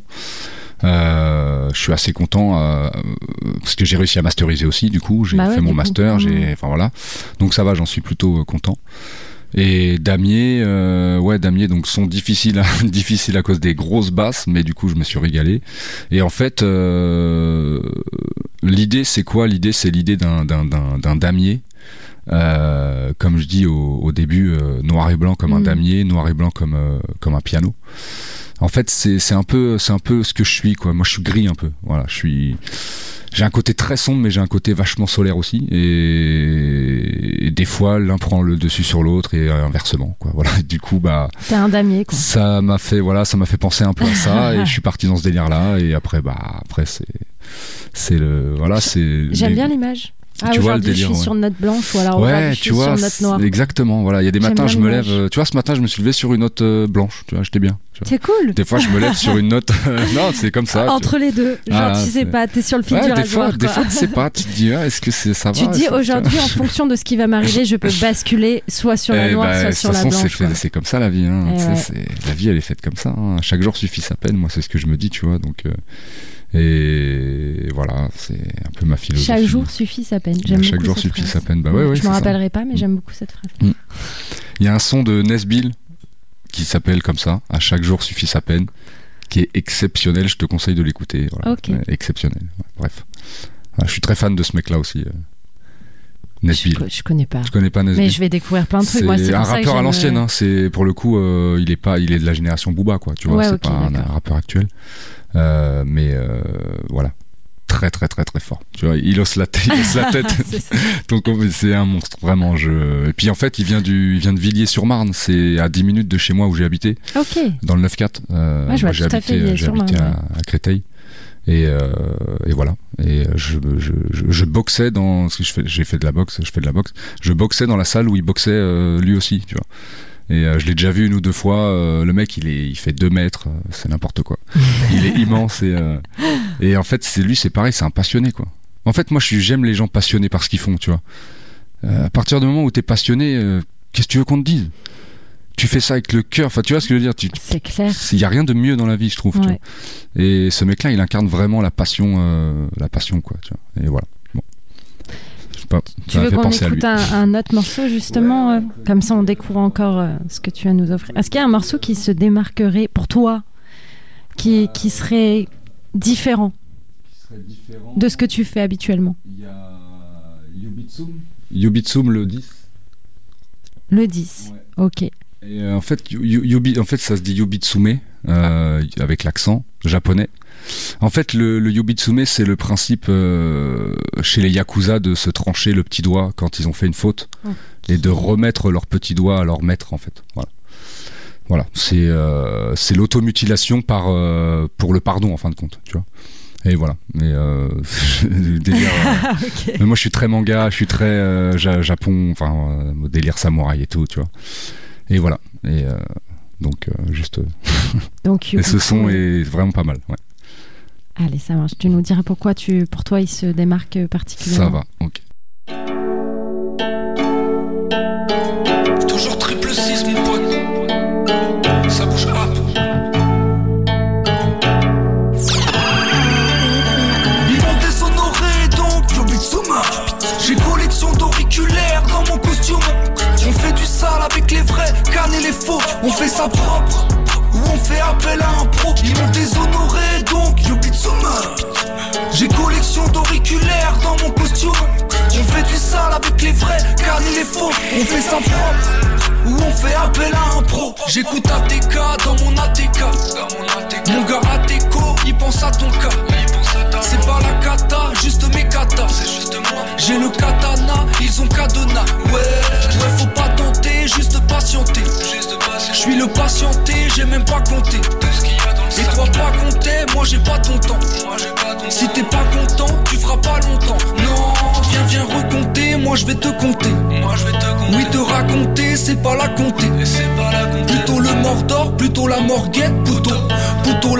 Euh, je suis assez content euh, parce que j'ai réussi à masteriser aussi. Du coup, j'ai bah fait ouais, mon master. Coup. J'ai, enfin voilà, donc ça va, j'en suis plutôt content. Et damier, euh, ouais damier, donc son difficile, difficile à cause des grosses basses, mais du coup je me suis régalé. Et en fait, euh, l'idée c'est quoi ? L'idée c'est l'idée d'un d'un d'un, d'un damier, euh, comme je dis au, au début, euh, noir et blanc comme mmh. un damier, noir et blanc comme euh, comme un piano. En fait, c'est c'est un peu c'est un peu ce que je suis quoi. Moi, je suis gris un peu. Voilà, je suis. J'ai un côté très sombre, mais j'ai un côté vachement solaire aussi. Et, et des fois, l'un prend le dessus sur l'autre et inversement, quoi. Voilà. Du coup, bah. T'es un damier, quoi. Ça m'a fait, voilà, ça m'a fait penser un peu à ça, et je suis parti dans ce délire-là. Et après, bah, après, c'est, c'est le, voilà, c'est. J'aime les... bien l'image. Ah, tu vois le délire, je suis ouais. sur une note blanche ou alors ouais, je suis tu vois, sur une note noire. Exactement, voilà. Il y a des J'aime matins, je me lève. Euh, tu vois, ce matin, je me suis levé sur une note euh, blanche. Tu vois, j'étais bien. C'est cool. Des fois, je me lève sur une note. Euh, non, c'est comme ça. Entre les deux. Genre, ah, tu sais c'est... pas, t'es sur le fil ouais, du des rasoir. Fois, des fois, tu sais pas. Tu te dis, ah, est-ce que c'est, ça va Tu te dis, aujourd'hui, en fonction de ce qui va m'arriver, je peux basculer soit sur la noire, bah, soit sur la blanche. C'est, fait, c'est comme ça la vie. Hein. Ouais. C'est, la vie, elle est faite comme ça. Hein. Chaque jour suffit sa peine. Moi, c'est ce que je me dis, tu vois. Donc. Euh... Et voilà, c'est un peu ma philosophie. Chaque jour suffit sa peine. J'aime Chaque beaucoup jour cette suffit phrase. sa peine. Bah ouais, ouais, je m'en rappellerai pas, mais j'aime beaucoup cette phrase. Mm. Il y a un son de Nesbill qui s'appelle comme ça, à chaque jour suffit sa peine, qui est exceptionnel. Je te conseille de l'écouter. Voilà. Okay. Ouais, exceptionnel. Ouais, bref, ouais, je suis très fan de ce mec-là aussi. Euh. Nesbill. Je, je connais pas. Je connais pas Nesbill. Mais je vais découvrir plein de trucs. C'est, Moi, c'est un rappeur à l'ancienne. Hein, c'est pour le coup, euh, il est pas, il est de la génération Booba, quoi. Tu vois, ouais, c'est okay, pas un, un rappeur actuel. Euh, mais euh, voilà, très très très très fort. Tu vois, il hausse la tête, il hausse la tête. c'est Donc c'est un monstre vraiment. Je. Et puis en fait, il vient du, il vient de Villiers-sur-Marne. C'est à dix minutes de chez moi où j'ai habité. Ok. Dans le neuf quatre. Euh, ouais, je moi, vois j'ai tout habité, à fait j'ai habité à, à Créteil. Et, euh, et voilà. Et je, je, je, je boxais dans. Parce que je fais, j'ai fait de la boxe. Je fais de la boxe. Je boxais dans la salle où il boxait euh, lui aussi. Tu vois. Et euh, je l'ai déjà vu une ou deux fois. Euh, le mec, il est, il fait deux mètres. Euh, c'est n'importe quoi. Il est immense et euh, et en fait, c'est lui, c'est pareil, c'est un passionné, quoi. En fait, moi, je suis, j'aime les gens passionnés par ce qu'ils font, tu vois. Euh, à partir du moment où t'es passionné, euh, qu'est-ce que tu veux qu'on te dise ? Tu fais ça avec le cœur. Enfin, tu vois ce que je veux dire ? tu, C'est clair. Il y a rien de mieux dans la vie, je trouve. Ouais. Tu vois. Et ce mec-là, il incarne vraiment la passion, euh, la passion, quoi. Tu vois. Et voilà. Bon. Pas, tu veux qu'on écoute un, un autre morceau justement, ouais, euh, comme ça on découvre encore euh, ce que tu vas nous offrir. Est-ce qu'il y a un morceau qui se démarquerait pour toi, qui, qui serait différent, qui serait différent de ce que tu fais habituellement ? Il y a Yubitsum. Yubitsum le dix. Le dix, ouais. Ok. Et euh, en fait, Yubi, en fait, ça se dit Yubitsume euh, avec l'accent japonais. En fait, le, le Yubitsume, c'est le principe euh, chez les Yakuza de se trancher le petit doigt quand ils ont fait une faute, oh. et de remettre leur petit doigt à leur maître, en fait. Voilà. Voilà. C'est, euh, c'est l'automutilation par, euh, pour le pardon, en fin de compte, tu vois. Et voilà. Mais, euh, délire, euh, okay. Mais moi, je suis très manga, je suis très euh, Japon, enfin, euh, délire samouraï et tout, tu vois. Et voilà. Et euh, donc, euh, juste. donc, et ce son est vraiment pas mal, ouais. Allez, ça marche. Tu nous diras pourquoi tu, pour toi il se démarque particulièrement. Ça va, ok. Toujours triple six, mon pote. Ça bouge pas. Ils m'ont déshonoré, donc Yubitsuma. J'ai collection d'auriculaires dans mon costume. On fait du sale avec les vrais, canne et les faux. On fait ça propre. Où on fait appel à un pro. Ils m'ont déshonoré, donc Yubitsuma. J'ai collection d'auriculaires dans mon costume. On fait du sale avec les vrais, car ni les faux. On fait ça propre, où on fait appel à un pro. J'écoute A T K dans mon A T K. Mon gars A T K, il pense à ton cas. C'est pas la kata, juste mes katas. J'ai le katana, ils ont cadenas. Ouais, ouais, faut pas tenter, juste patienter. Je suis le patienté, j'ai même pas compté. Et toi pas compté, moi j'ai pas ton temps. Si t'es pas content, tu feras pas longtemps. Non, viens, viens recompter, moi je vais te compter. Oui, te raconter, c'est pas la compter. Plutôt le Mordor, plutôt la morguette, pouton. Plutôt la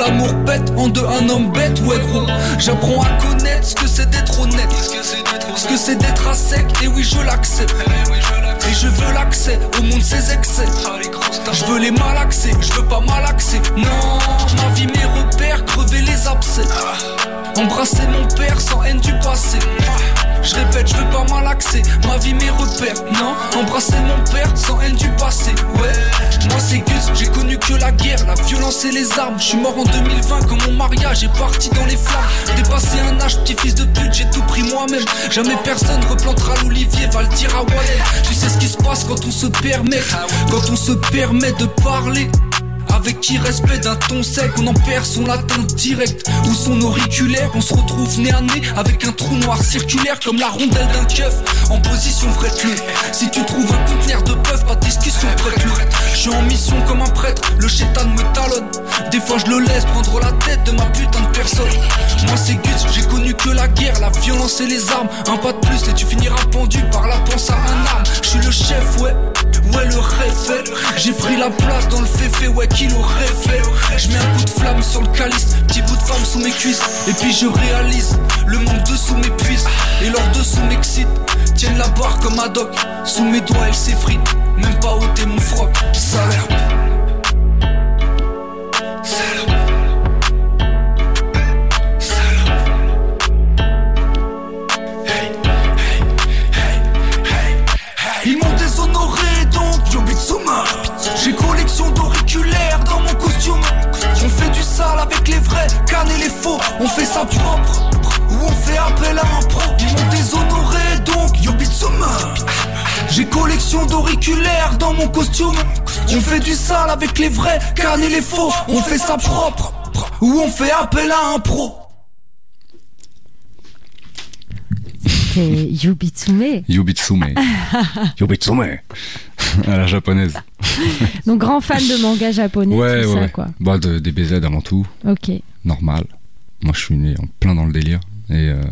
l'amour pète en deux un homme bête, ouais gros. J'apprends à connaître ce que c'est d'être honnête, ce que c'est d'être à sec, et oui je l'accepte. Et je veux l'accès au monde ses excès. Je veux les malaxer, je veux pas malaxer. Non, ma vie mes repères, crever les abcès. Embrasser mon père sans haine du passé. Je répète, je veux pas malaxer, ma vie mes repères. Non, embrasser mon père sans haine du passé. Ouais, moi c'est Gus, j'ai connu que la guerre, la violence et les armes. Je suis mort en deux mille vingt quand mon mariage est parti dans les flammes. Dépassé un âge, petit fils de pute, j'ai tout pris moi-même. Jamais personne replantera l'olivier, va le dire à Wallet. Tu sais ce qui se passe quand on se permet, quand on se permet de parler. Avec qui respect d'un ton sec, on en perd son latin direct ou son auriculaire. On se retrouve nez à nez avec un trou noir circulaire comme la rondelle d'un keuf en position frette-le. Si tu trouves un conteneur de bœuf, pas de discussion, prête-le. Je suis en mission comme un prêtre, le chétan me talonne. Des fois je le laisse prendre la tête de ma putain de personne. Moi c'est Gus, j'ai connu que la guerre, la violence et les armes. Un pas de plus et tu finiras pendu par la panse à un arme. Je suis le chef, ouais, ouais le réfé. J'ai pris la place dans le féfé, ouais qui l'aurait fait. Je mets un coup de flamme sur le calice, petit bout de femme sous mes cuisses. Et puis je réalise, le manque dessous m'épuise. Et leurs dessous m'excite, tiennent la barre comme Haddock. Sous mes doigts elle s'effrite, même pas ôter mon froc. Salaire. J'ai collection d'auriculaires dans mon costume. On fait du sale avec les vrais, canne et les faux. On fait ça propre, ou on fait appel à un pro. Ils m'ont déshonoré donc Yobitsuma. J'ai collection d'auriculaires dans mon costume. On fait du sale avec les vrais, canne et les faux. On fait ça propre, ou on fait appel à un pro. C'est Yobitsume. Yobitsume. Yobitsume. À la japonaise. Donc grand fan de manga japonais, ouais, tout ouais, ça ouais. quoi. Bah de, des B Z avant tout. Ok. Normal. Moi je suis né en plein dans le délire et euh,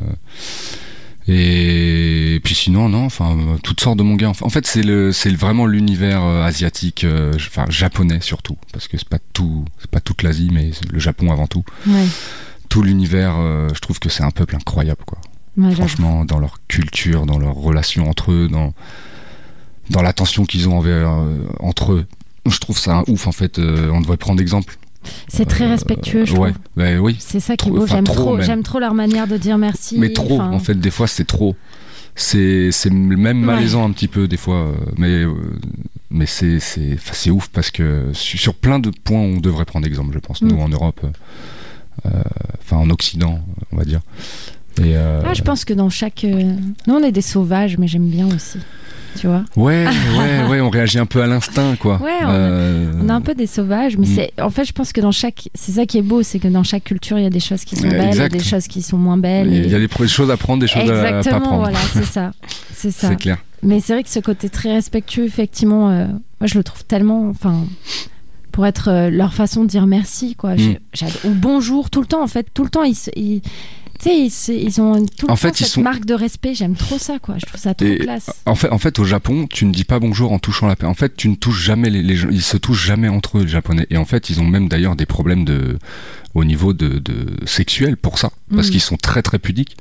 et puis sinon non, enfin toutes sortes de mangas. En fait c'est le c'est vraiment l'univers euh, asiatique, euh, enfin japonais surtout parce que c'est pas tout, c'est pas toute l'Asie mais c'est le Japon avant tout. Ouais. Tout l'univers, euh, je trouve que c'est un peuple incroyable quoi. Ouais, franchement j'avoue. dans leur culture, dans leurs relations entre eux, dans dans l'attention qu'ils ont envers euh, entre eux. Je trouve ça un ouf en fait, euh, on devrait prendre exemple. C'est très respectueux, je ouais, trouve. Ouais, oui. C'est ça qui est trop, beau, j'aime trop, trop, même. j'aime trop leur manière de dire merci. Mais trop, en fait, des fois c'est trop. C'est, c'est même malaisant ouais. un petit peu des fois, mais, euh, mais c'est, c'est, c'est ouf parce que sur plein de points on devrait prendre exemple, je pense, mm. nous en Europe, enfin euh, en Occident, on va dire. Et euh... ah, je pense que dans chaque... Euh... Nous, on est des sauvages, mais j'aime bien aussi. Tu vois ? Ouais, ouais, ouais, on réagit un peu à l'instinct, quoi. Ouais, on, euh... on est un peu des sauvages, mais mm. c'est... En fait, je pense que dans chaque... C'est ça qui est beau, c'est que dans chaque culture, il y a des choses qui sont belles, exact. Et des choses qui sont moins belles. Il y a et... des choses à prendre, des choses Exactement, à pas prendre. Voilà, c'est ça. C'est ça. C'est clair. Mais c'est vrai que ce côté très respectueux, effectivement, euh, moi, je le trouve tellement... Enfin... pour être euh, leur façon de dire merci, quoi. Mm. Ou bonjour, tout le temps, en fait. Tout le temps, ils... ils tu sais, ils, ils ont tout le en temps fait, cette sont... marque de respect. J'aime trop ça, quoi. Je trouve ça trop et classe. En fait, en fait, au Japon, tu ne dis pas bonjour en touchant la paix. En fait, tu ne touches jamais les, les gens. Ils se touchent jamais entre eux, les Japonais. Et en fait, ils ont même d'ailleurs des problèmes de, au niveau de, de sexuel pour ça, parce mmh. qu'ils sont très très pudiques.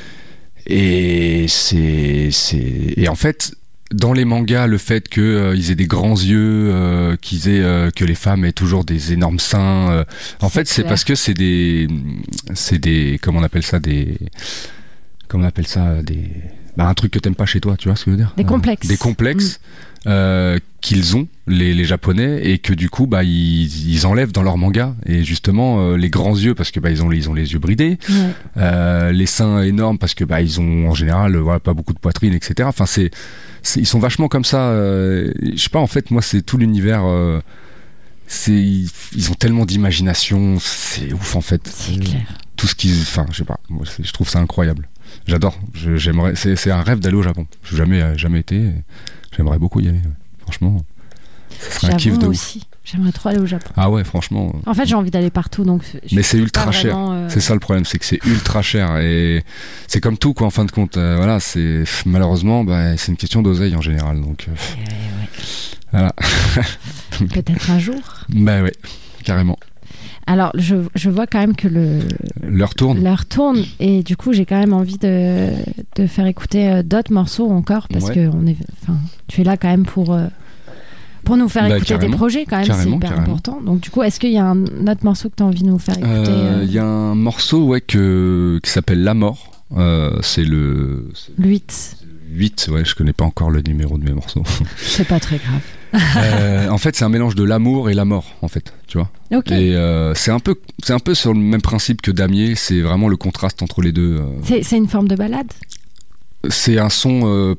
Et c'est, c'est, et en fait. Dans les mangas, le fait qu'ils euh, aient des grands yeux, euh, qu'ils aient euh, que les femmes aient toujours des énormes seins, euh, en fait, c'est parce que c'est des, c'est des, comment on appelle ça, des, comment on appelle ça, des, bah un truc que t'aimes pas chez toi, tu vois ce que je veux dire ? Des complexes. Euh, des complexes mmh. euh, qu'ils ont les, les Japonais et que du coup, bah ils, ils enlèvent dans leur manga et justement euh, les grands yeux parce que bah ils ont ils ont les yeux bridés, ouais. euh, les seins énormes parce que bah ils ont en général voilà pas beaucoup de poitrine, et cetera. Enfin c'est C'est, ils sont vachement comme ça. Euh, je sais pas, en fait, moi, c'est tout l'univers. Euh, c'est, ils, ils ont tellement d'imagination. C'est ouf, en fait. C'est clair. Tout ce qu'ils. Enfin, je sais pas. Moi, c'est, je trouve ça incroyable. J'adore. Je, j'aimerais. C'est, c'est un rêve d'aller au Japon. Je n'ai jamais, jamais été. J'aimerais beaucoup y aller. Ouais. Franchement, ça serait un kiff de aussi. Ouf. J'aimerais trop aller au Japon. Ah ouais, franchement. En fait, j'ai envie d'aller partout, donc. Mais c'est ultra cher. Vraiment, euh... C'est ça le problème, c'est que c'est ultra cher et c'est comme tout, quoi. En fin de compte, euh, voilà, c'est malheureusement, bah, c'est une question d'oseille en général, donc. Euh... Ouais, ouais. Voilà. Peut-être un jour. Bah ouais, carrément. Alors, je, je vois quand même que le... L'heure tourne. L'heure tourne. Et du coup, j'ai quand même envie de, de faire écouter euh, d'autres morceaux encore. Parce ouais. que on est, tu es là quand même pour, euh, pour nous faire bah, écouter carrément. Tes projets. Quand même, c'est hyper carrément. Important. Donc, du coup, est-ce qu'il y a un autre morceau que tu as envie de nous faire écouter Il euh, euh... y a un morceau ouais, que, qui s'appelle La Mort. Euh, c'est le... Le huit. huit, ouais, je connais pas encore le numéro de mes morceaux. C'est pas très grave. euh, en fait, c'est un mélange de l'amour et la mort, en fait, tu vois. Okay. Et euh, c'est un peu, c'est un peu sur le même principe que Damier. C'est vraiment le contraste entre les deux. Euh... C'est, c'est une forme de ballade. C'est un son euh,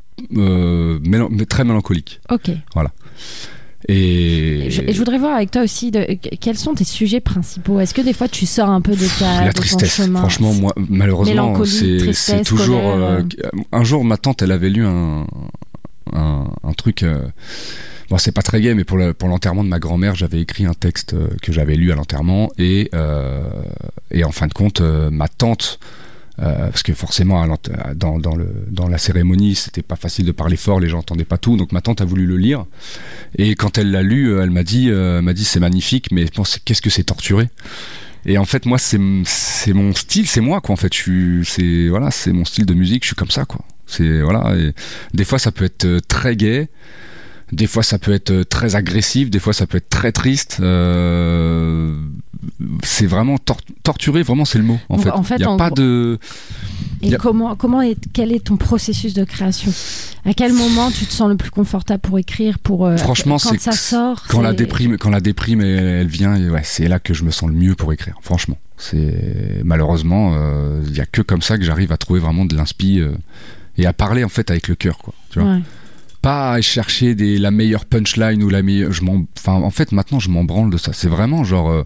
euh, mélan- très mélancolique. Ok. Voilà. Et... Et, je, et je voudrais voir avec toi aussi de, quels sont tes sujets principaux. Est-ce que des fois tu sors un peu de ta la de tristesse. Ton chemin Franchement, moi, malheureusement, c'est, c'est toujours. Euh, un jour, ma tante, elle avait lu un un, un truc. Euh, bon, c'est pas très gai, mais pour, le, pour l'enterrement de ma grand-mère, j'avais écrit un texte euh, que j'avais lu à l'enterrement, et euh, et en fin de compte, euh, ma tante. Euh, parce que forcément dans, dans, le, dans la cérémonie c'était pas facile de parler fort, les gens n'entendaient pas tout, donc ma tante a voulu le lire et quand elle l'a lu elle m'a dit, euh, m'a dit c'est magnifique mais bon, c'est, qu'est-ce que c'est torturé. Et en fait moi c'est, c'est mon style, c'est moi quoi en fait, je suis, c'est, voilà, c'est mon style de musique, je suis comme ça quoi. C'est, voilà, et des fois ça peut être très gai, des fois ça peut être très agressif, des fois ça peut être très triste. Euh, c'est vraiment tor- torturé, vraiment c'est le mot. En fait, en fait, il y a pas gros... de. Et a... comment, comment est, quel est ton processus de création ? À quel moment tu te sens le plus confortable pour écrire, pour euh, franchement, quand c'est ça sort quand c'est... la déprime, quand la déprime elle, elle vient, et ouais, c'est là que je me sens le mieux pour écrire. Franchement, c'est malheureusement, il euh, y a que comme ça que j'arrive à trouver vraiment de l'inspi euh, et à parler en fait avec le cœur, quoi. Tu vois. Ouais. Pas à chercher des, la meilleure punchline ou la meilleure. Je m'en, enfin, en fait, maintenant, je m'en branle de ça. C'est vraiment genre. Euh,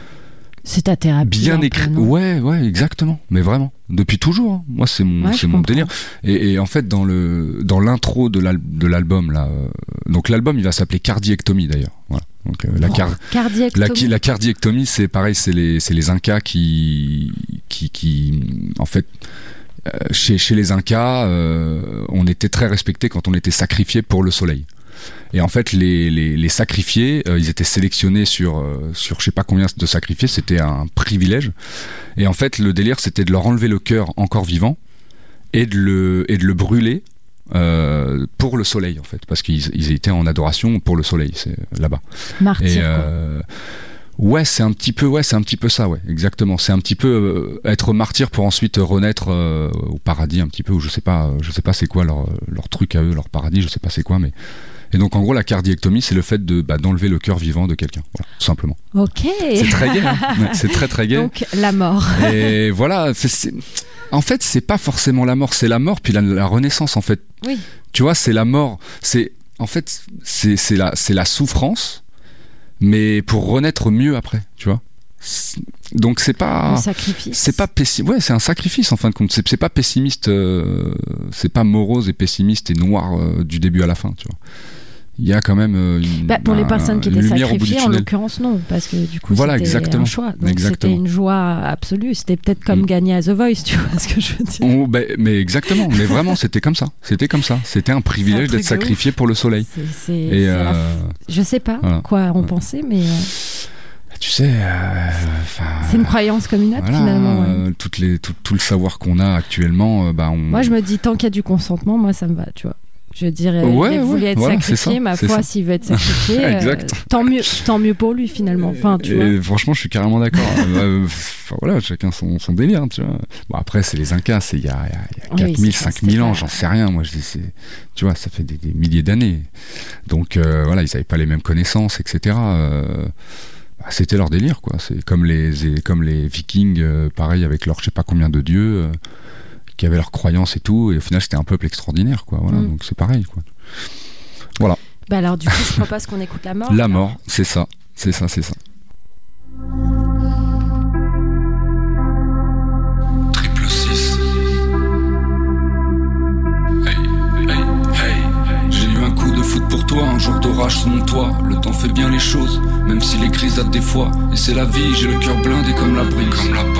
c'est ta thérapie. Bien écrit. Ouais, ouais, exactement. Mais vraiment. Depuis toujours. Hein. Moi, c'est mon, ouais, c'est mon délire. Et, et en fait, dans le, dans l'intro de, l'al, de l'album, là. Euh, donc, l'album, il va s'appeler Cardiectomie, d'ailleurs. Voilà. Donc, euh, la, oh, car, cardiectomie. La, la cardiectomie, c'est pareil, c'est les, c'est les Incas qui, qui, qui, en fait. Euh, chez, chez les Incas, euh, on était très respectés quand on était sacrifié pour le soleil. Et en fait, les, les, les sacrifiés, euh, ils étaient sélectionnés sur, euh, sur je sais pas combien de sacrifiés, c'était un privilège. Et en fait, le délire, c'était de leur enlever le cœur encore vivant et de le, et de le brûler euh, pour le soleil, en fait. Parce qu'ils ils étaient en adoration pour le soleil, c'est là-bas. Martyr, et, euh, quoi. Ouais, c'est un petit peu, ouais, c'est un petit peu ça, ouais, exactement. C'est un petit peu euh, être martyr pour ensuite renaître euh, au paradis, un petit peu, ou je sais pas, je sais pas c'est quoi leur leur truc à eux, leur paradis, je sais pas c'est quoi, mais. Et donc en gros la cardiectomie, c'est le fait de bah, d'enlever le cœur vivant de quelqu'un, voilà, tout simplement. Ok. C'est très gai, hein. C'est très très gai. Donc la mort. Et voilà, c'est, c'est... en fait c'est pas forcément la mort, c'est la mort puis la, la renaissance en fait. Oui. Tu vois, c'est la mort, c'est en fait c'est c'est la c'est la souffrance. Mais pour renaître mieux après, tu vois. Donc c'est pas. Un sacrifice. C'est pas pessimiste. Ouais, c'est un sacrifice en fin de compte. C'est, c'est pas pessimiste. Euh, c'est pas morose et pessimiste et noir euh, du début à la fin, tu vois. Il y a quand même une, bah, pour les personnes un, qui étaient sacrifiées, en l'occurrence non, parce que du coup voilà, c'était exactement. un choix. Donc exactement. C'était une joie absolue. C'était peut-être comme mmh. gagner à The Voice, tu vois ce que je veux dire. Oh, bah, mais exactement. Mais vraiment, c'était comme ça. C'était comme ça. C'était un privilège un d'être sacrifié pour le soleil. C'est, c'est, et c'est euh, f... Je sais pas voilà. quoi on ouais. pensait, mais. Tu sais, euh, c'est une croyance comme une autre voilà, finalement. Ouais. Euh, toutes les, tout, tout le savoir qu'on a actuellement, euh, bah on. Moi, je me dis tant qu'il y a du consentement, moi ça me va, tu vois. Je veux dire, ouais, il voulait ouais, être voilà, sacrifié, ça, ma foi, ça. S'il veut être sacrifié, euh, tant mieux, tant mieux pour lui finalement. Enfin, tu et vois. Franchement, je suis carrément d'accord. euh, enfin, voilà, chacun son, son délire, tu vois. Bon, après, c'est les Incas, c'est il y a, y a quatre mille, cinq mille ans, j'en sais rien. Moi, je dis, c'est, tu vois, ça fait des, des milliers d'années. Donc euh, voilà, ils n'avaient pas les mêmes connaissances, et cetera. Euh, bah, c'était leur délire, quoi. C'est comme les, comme les Vikings, euh, pareil, avec leur je sais pas combien de dieux. Euh, qui avaient leurs croyances et tout, et au final c'était un peuple extraordinaire, quoi. Voilà, mmh. donc c'est pareil, quoi. Voilà. Bah alors du coup, je propose qu'on écoute La Mort. La Mort, c'est ça, c'est ça, c'est ça. Triple six. Hey, hey, hey. J'ai eu un coup de foot pour toi, un jour d'orage sous mon toit. Le temps fait bien les choses, même si les grisades des fois. Et c'est la vie, j'ai le cœur blindé comme la brique, comme la banque. Même si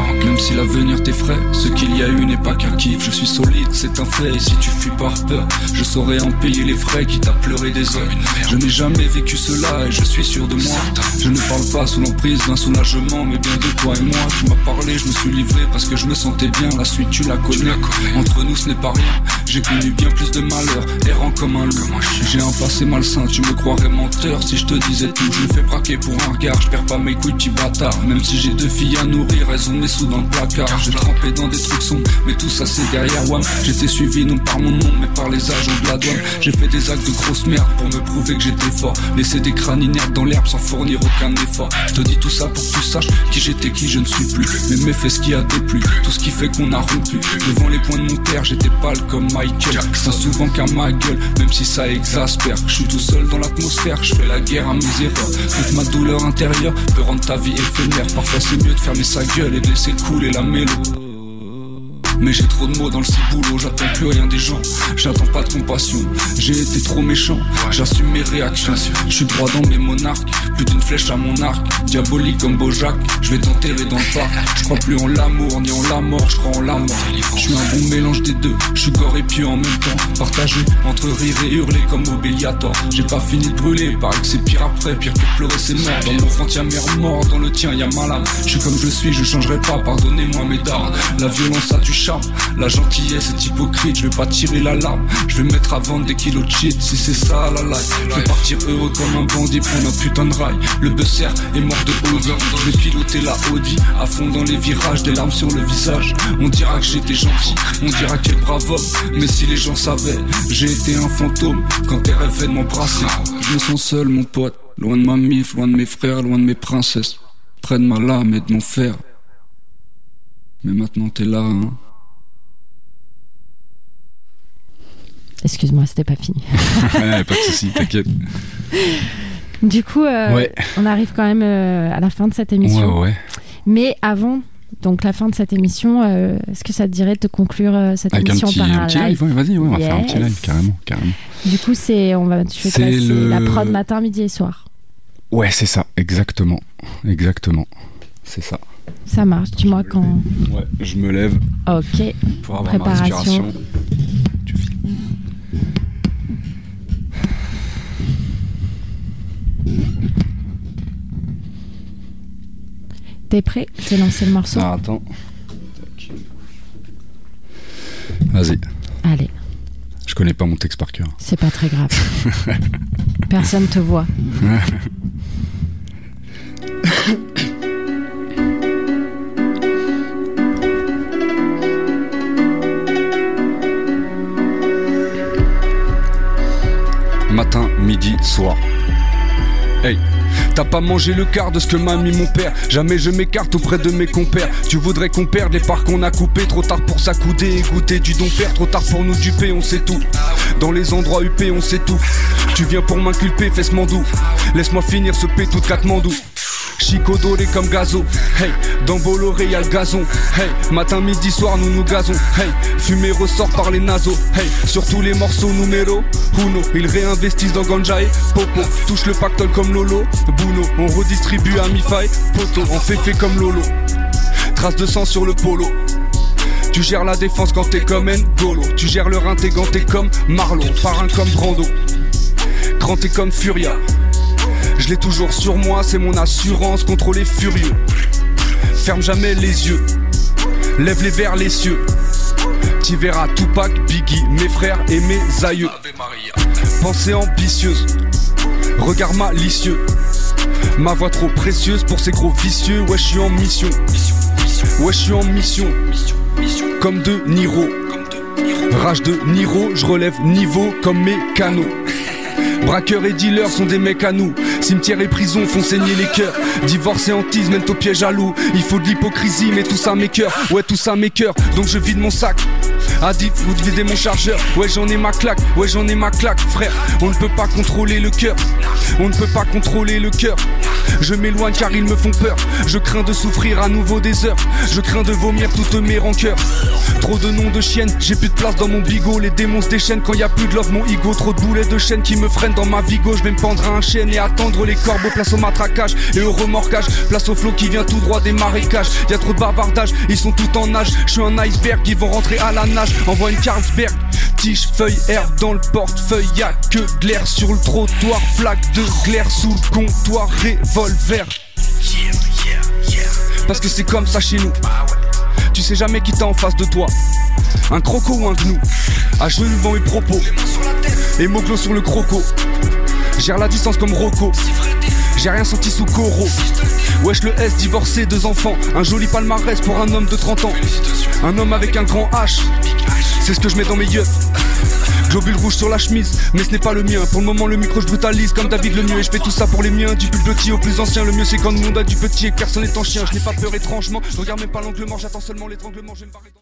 si l'avenir t'effraie, ce qu'il y a eu n'est pas qu'un kiff. Je suis solide, c'est un fait, et si tu fuis par peur, je saurais en payer les frais qui t'a pleuré des heures. Je n'ai jamais vécu cela et je suis sûr de moi. Je ne parle pas sous l'emprise d'un soulagement, mais bien de toi et moi. Tu m'as parlé, je me suis livré parce que je me sentais bien. La suite tu la connais, entre nous ce n'est pas rien. J'ai connu bien plus de malheur, errant comme un loup. J'ai un passé malsain, tu me croirais menteur si je te disais tout. Je me fais braquer pour un regard, je perds pas mes couilles, petit bâtard. Même si j'ai deux filles à nourrir, elles ont mes sous dans le placard. J'ai trempé dans des trucs sombres, mais tout ça c'est derrière WAM. J'étais suivi non par mon nom, mais par les agents de la douane. J'ai fait des actes de grosse merde pour me prouver que j'étais fort. Laisser des crânes inertes dans l'herbe sans fournir aucun effort. Je te dis tout ça pour que tu saches qui j'étais, qui je ne suis plus. Mais mes faits, ce qui a déplu, tout ce qui fait qu'on a rompu. Devant les poings de mon père, j'étais pâle comme Michael. Sans souvent qu'à ma gueule, même si ça exaspère. Je suis tout seul dans l'atmosphère, je fais la guerre à mes erreurs. Toute ma douleur intérieure peut rendre ta vie éphémère. Parfois c'est mieux de fermer sa gueule et de laisser couler la mélo. Mais j'ai trop de mots dans le ciboulot, j'attends plus rien des gens, j'attends pas de compassion. J'ai été trop méchant, j'assume mes réactions. Je suis droit dans mes monarques, plus d'une flèche à mon arc. Diabolique comme Bojack, je vais t'enterrer dans le parc. Je crois plus en l'amour ni en la mort, je crois en la mort. Je suis un bon mélange des deux, je suis gore et pieux en même temps. Partagé entre rire et hurler comme Mobiliator. J'ai pas fini de brûler, paraît que c'est pire après, pire que pleurer c'est mort. Dans mon front y'a mère mort, dans le tien y'a ma lame. Je suis comme je suis, je changerai pas, pardonnez-moi mes dards. La violence a du charme, la gentillesse est hypocrite, je vais pas tirer la larme. Je vais mettre à vendre des kilos de shit, si c'est ça la life. Je vais partir heureux comme un bandit pour un putain de rail. Le buzzer est mort de over, je vais piloter la Audi à fond dans les virages, des larmes sur le visage. On dira que j'étais gentil, on dira quel brave homme. Mais si les gens savaient, j'ai été un fantôme quand tes rêvaient de m'embrasser. Je me sens seul mon pote, loin de ma mif, loin de mes frères, loin de mes princesses. Près de ma lame et de mon fer. Mais maintenant t'es là, hein. Excuse-moi, c'était pas fini. Ouais, pas de soucis, t'inquiète. Du coup, euh, ouais. on arrive quand même euh, à la fin de cette émission. Ouais, ouais. Mais avant, donc la fin de cette émission, euh, est-ce que ça te dirait de conclure euh, cette Avec émission un petit, par un, un petit live, live ouais, vas-y, ouais, on yes. va faire un petit live, carrément, carrément. Du coup, c'est, on va, je vais c'est classer le... la prod matin, midi et soir. Ouais, c'est ça, exactement, exactement, c'est ça. Ça marche, dis-moi quand. Ouais, je me lève. Ok. Pour avoir préparation. ma respiration. Tu files. T'es prêt? Je vais lancer le morceau. Ah, attends. Vas-y. Allez. Je connais pas mon texte par cœur. C'est pas très grave. Personne te voit. Matin, midi, soir. Hey, t'as pas mangé le quart de ce que m'a mis mon père. Jamais je m'écarte auprès de mes compères. Tu voudrais qu'on perde les parts qu'on a coupées. Trop tard pour s'accouder et goûter du don père. Trop tard pour nous duper, on sait tout. Dans les endroits huppés, on sait tout. Tu viens pour m'inculper, fesse mandou. Laisse-moi finir ce pétou de Katmandou. Chico doré comme gazo, hey, dans Bolloré y'a le gazon, hey, matin, midi, soir, nous nous gazons, hey, fumée ressort par les naseaux, hey, sur tous les morceaux numéro uno, ils réinvestissent dans Ganja et Popo, touche le pactole comme Lolo, Bouno, on redistribue à mi-faille, Poto, on fait fait comme Lolo, trace de sang sur le polo. Tu gères la défense quand t'es comme N'Golo, tu gères le rein, t'es ganté comme Marlon, parrain comme Brando, cranté comme Furia. Je l'ai toujours sur moi, c'est mon assurance contre les furieux. Ferme jamais les yeux, lève les vers les cieux. T'y verras Tupac, Biggie, mes frères et mes aïeux. Pensée ambitieuse, regard malicieux. Ma voix trop précieuse pour ces gros vicieux. Ouais, je suis en mission. Ouais, je suis en mission. Comme de Niro. Rage de Niro, je relève niveau comme mes canaux. Braqueurs et dealers sont des mecs à nous. Cimetière et prison font saigner les cœurs. Divorce et hantise mènent au piège à loup. Il faut de l'hypocrisie mais tout ça mes cœurs. Ouais tout ça mes cœurs. Donc je vide mon sac. Addict, vous videz mon chargeur. Ouais j'en ai ma claque. Ouais j'en ai ma claque frère. On ne peut pas contrôler le cœur. On ne peut pas contrôler le cœur. Je m'éloigne car ils me font peur. Je crains de souffrir à nouveau des heures. Je crains de vomir toutes mes rancœurs. Trop de noms de chiennes, j'ai plus de place dans mon bigot. Les démons se déchaînent quand y a plus de love mon ego. Trop de boulets de chaîne qui me freinent dans ma vigo. Je vais me pendre à un chêne et attendre les corbeaux. Place au matraquage et au remorquage. Place au flot qui vient tout droit des marécages. Y'a trop de bavardage, ils sont tout en nage. Je suis un iceberg, ils vont rentrer à la nage. Envoie une Carlsberg. Tige, feuille, herbe dans le portefeuille. Y'a que de l'air sur le trottoir. Flaque de glaire sous le comptoir. Revolver. Parce que c'est comme ça chez nous. Tu sais jamais qui t'as en face de toi. Un croco ou un gnou. À genoux devant mes propos. Hémoglo sur le croco. Gère la distance comme Rocco. J'ai rien senti sous Coro. Wesh le S, divorcé, deux enfants. Un joli palmarès pour un homme de trente ans. Un homme avec un grand H. C'est ce que je mets dans mes yeux. Globule rouge sur la chemise, mais ce n'est pas le mien. Pour le moment le micro je brutalise comme David le mieux. Et je fais tout ça pour les miens, du plus petit au plus ancien. Le mieux c'est quand le monde a du petit et que personne n'est en chien. Je n'ai pas peur étrangement, je regarde même pas l'angle mort, j'attends seulement l'étranglement. Je vais me barrer dans...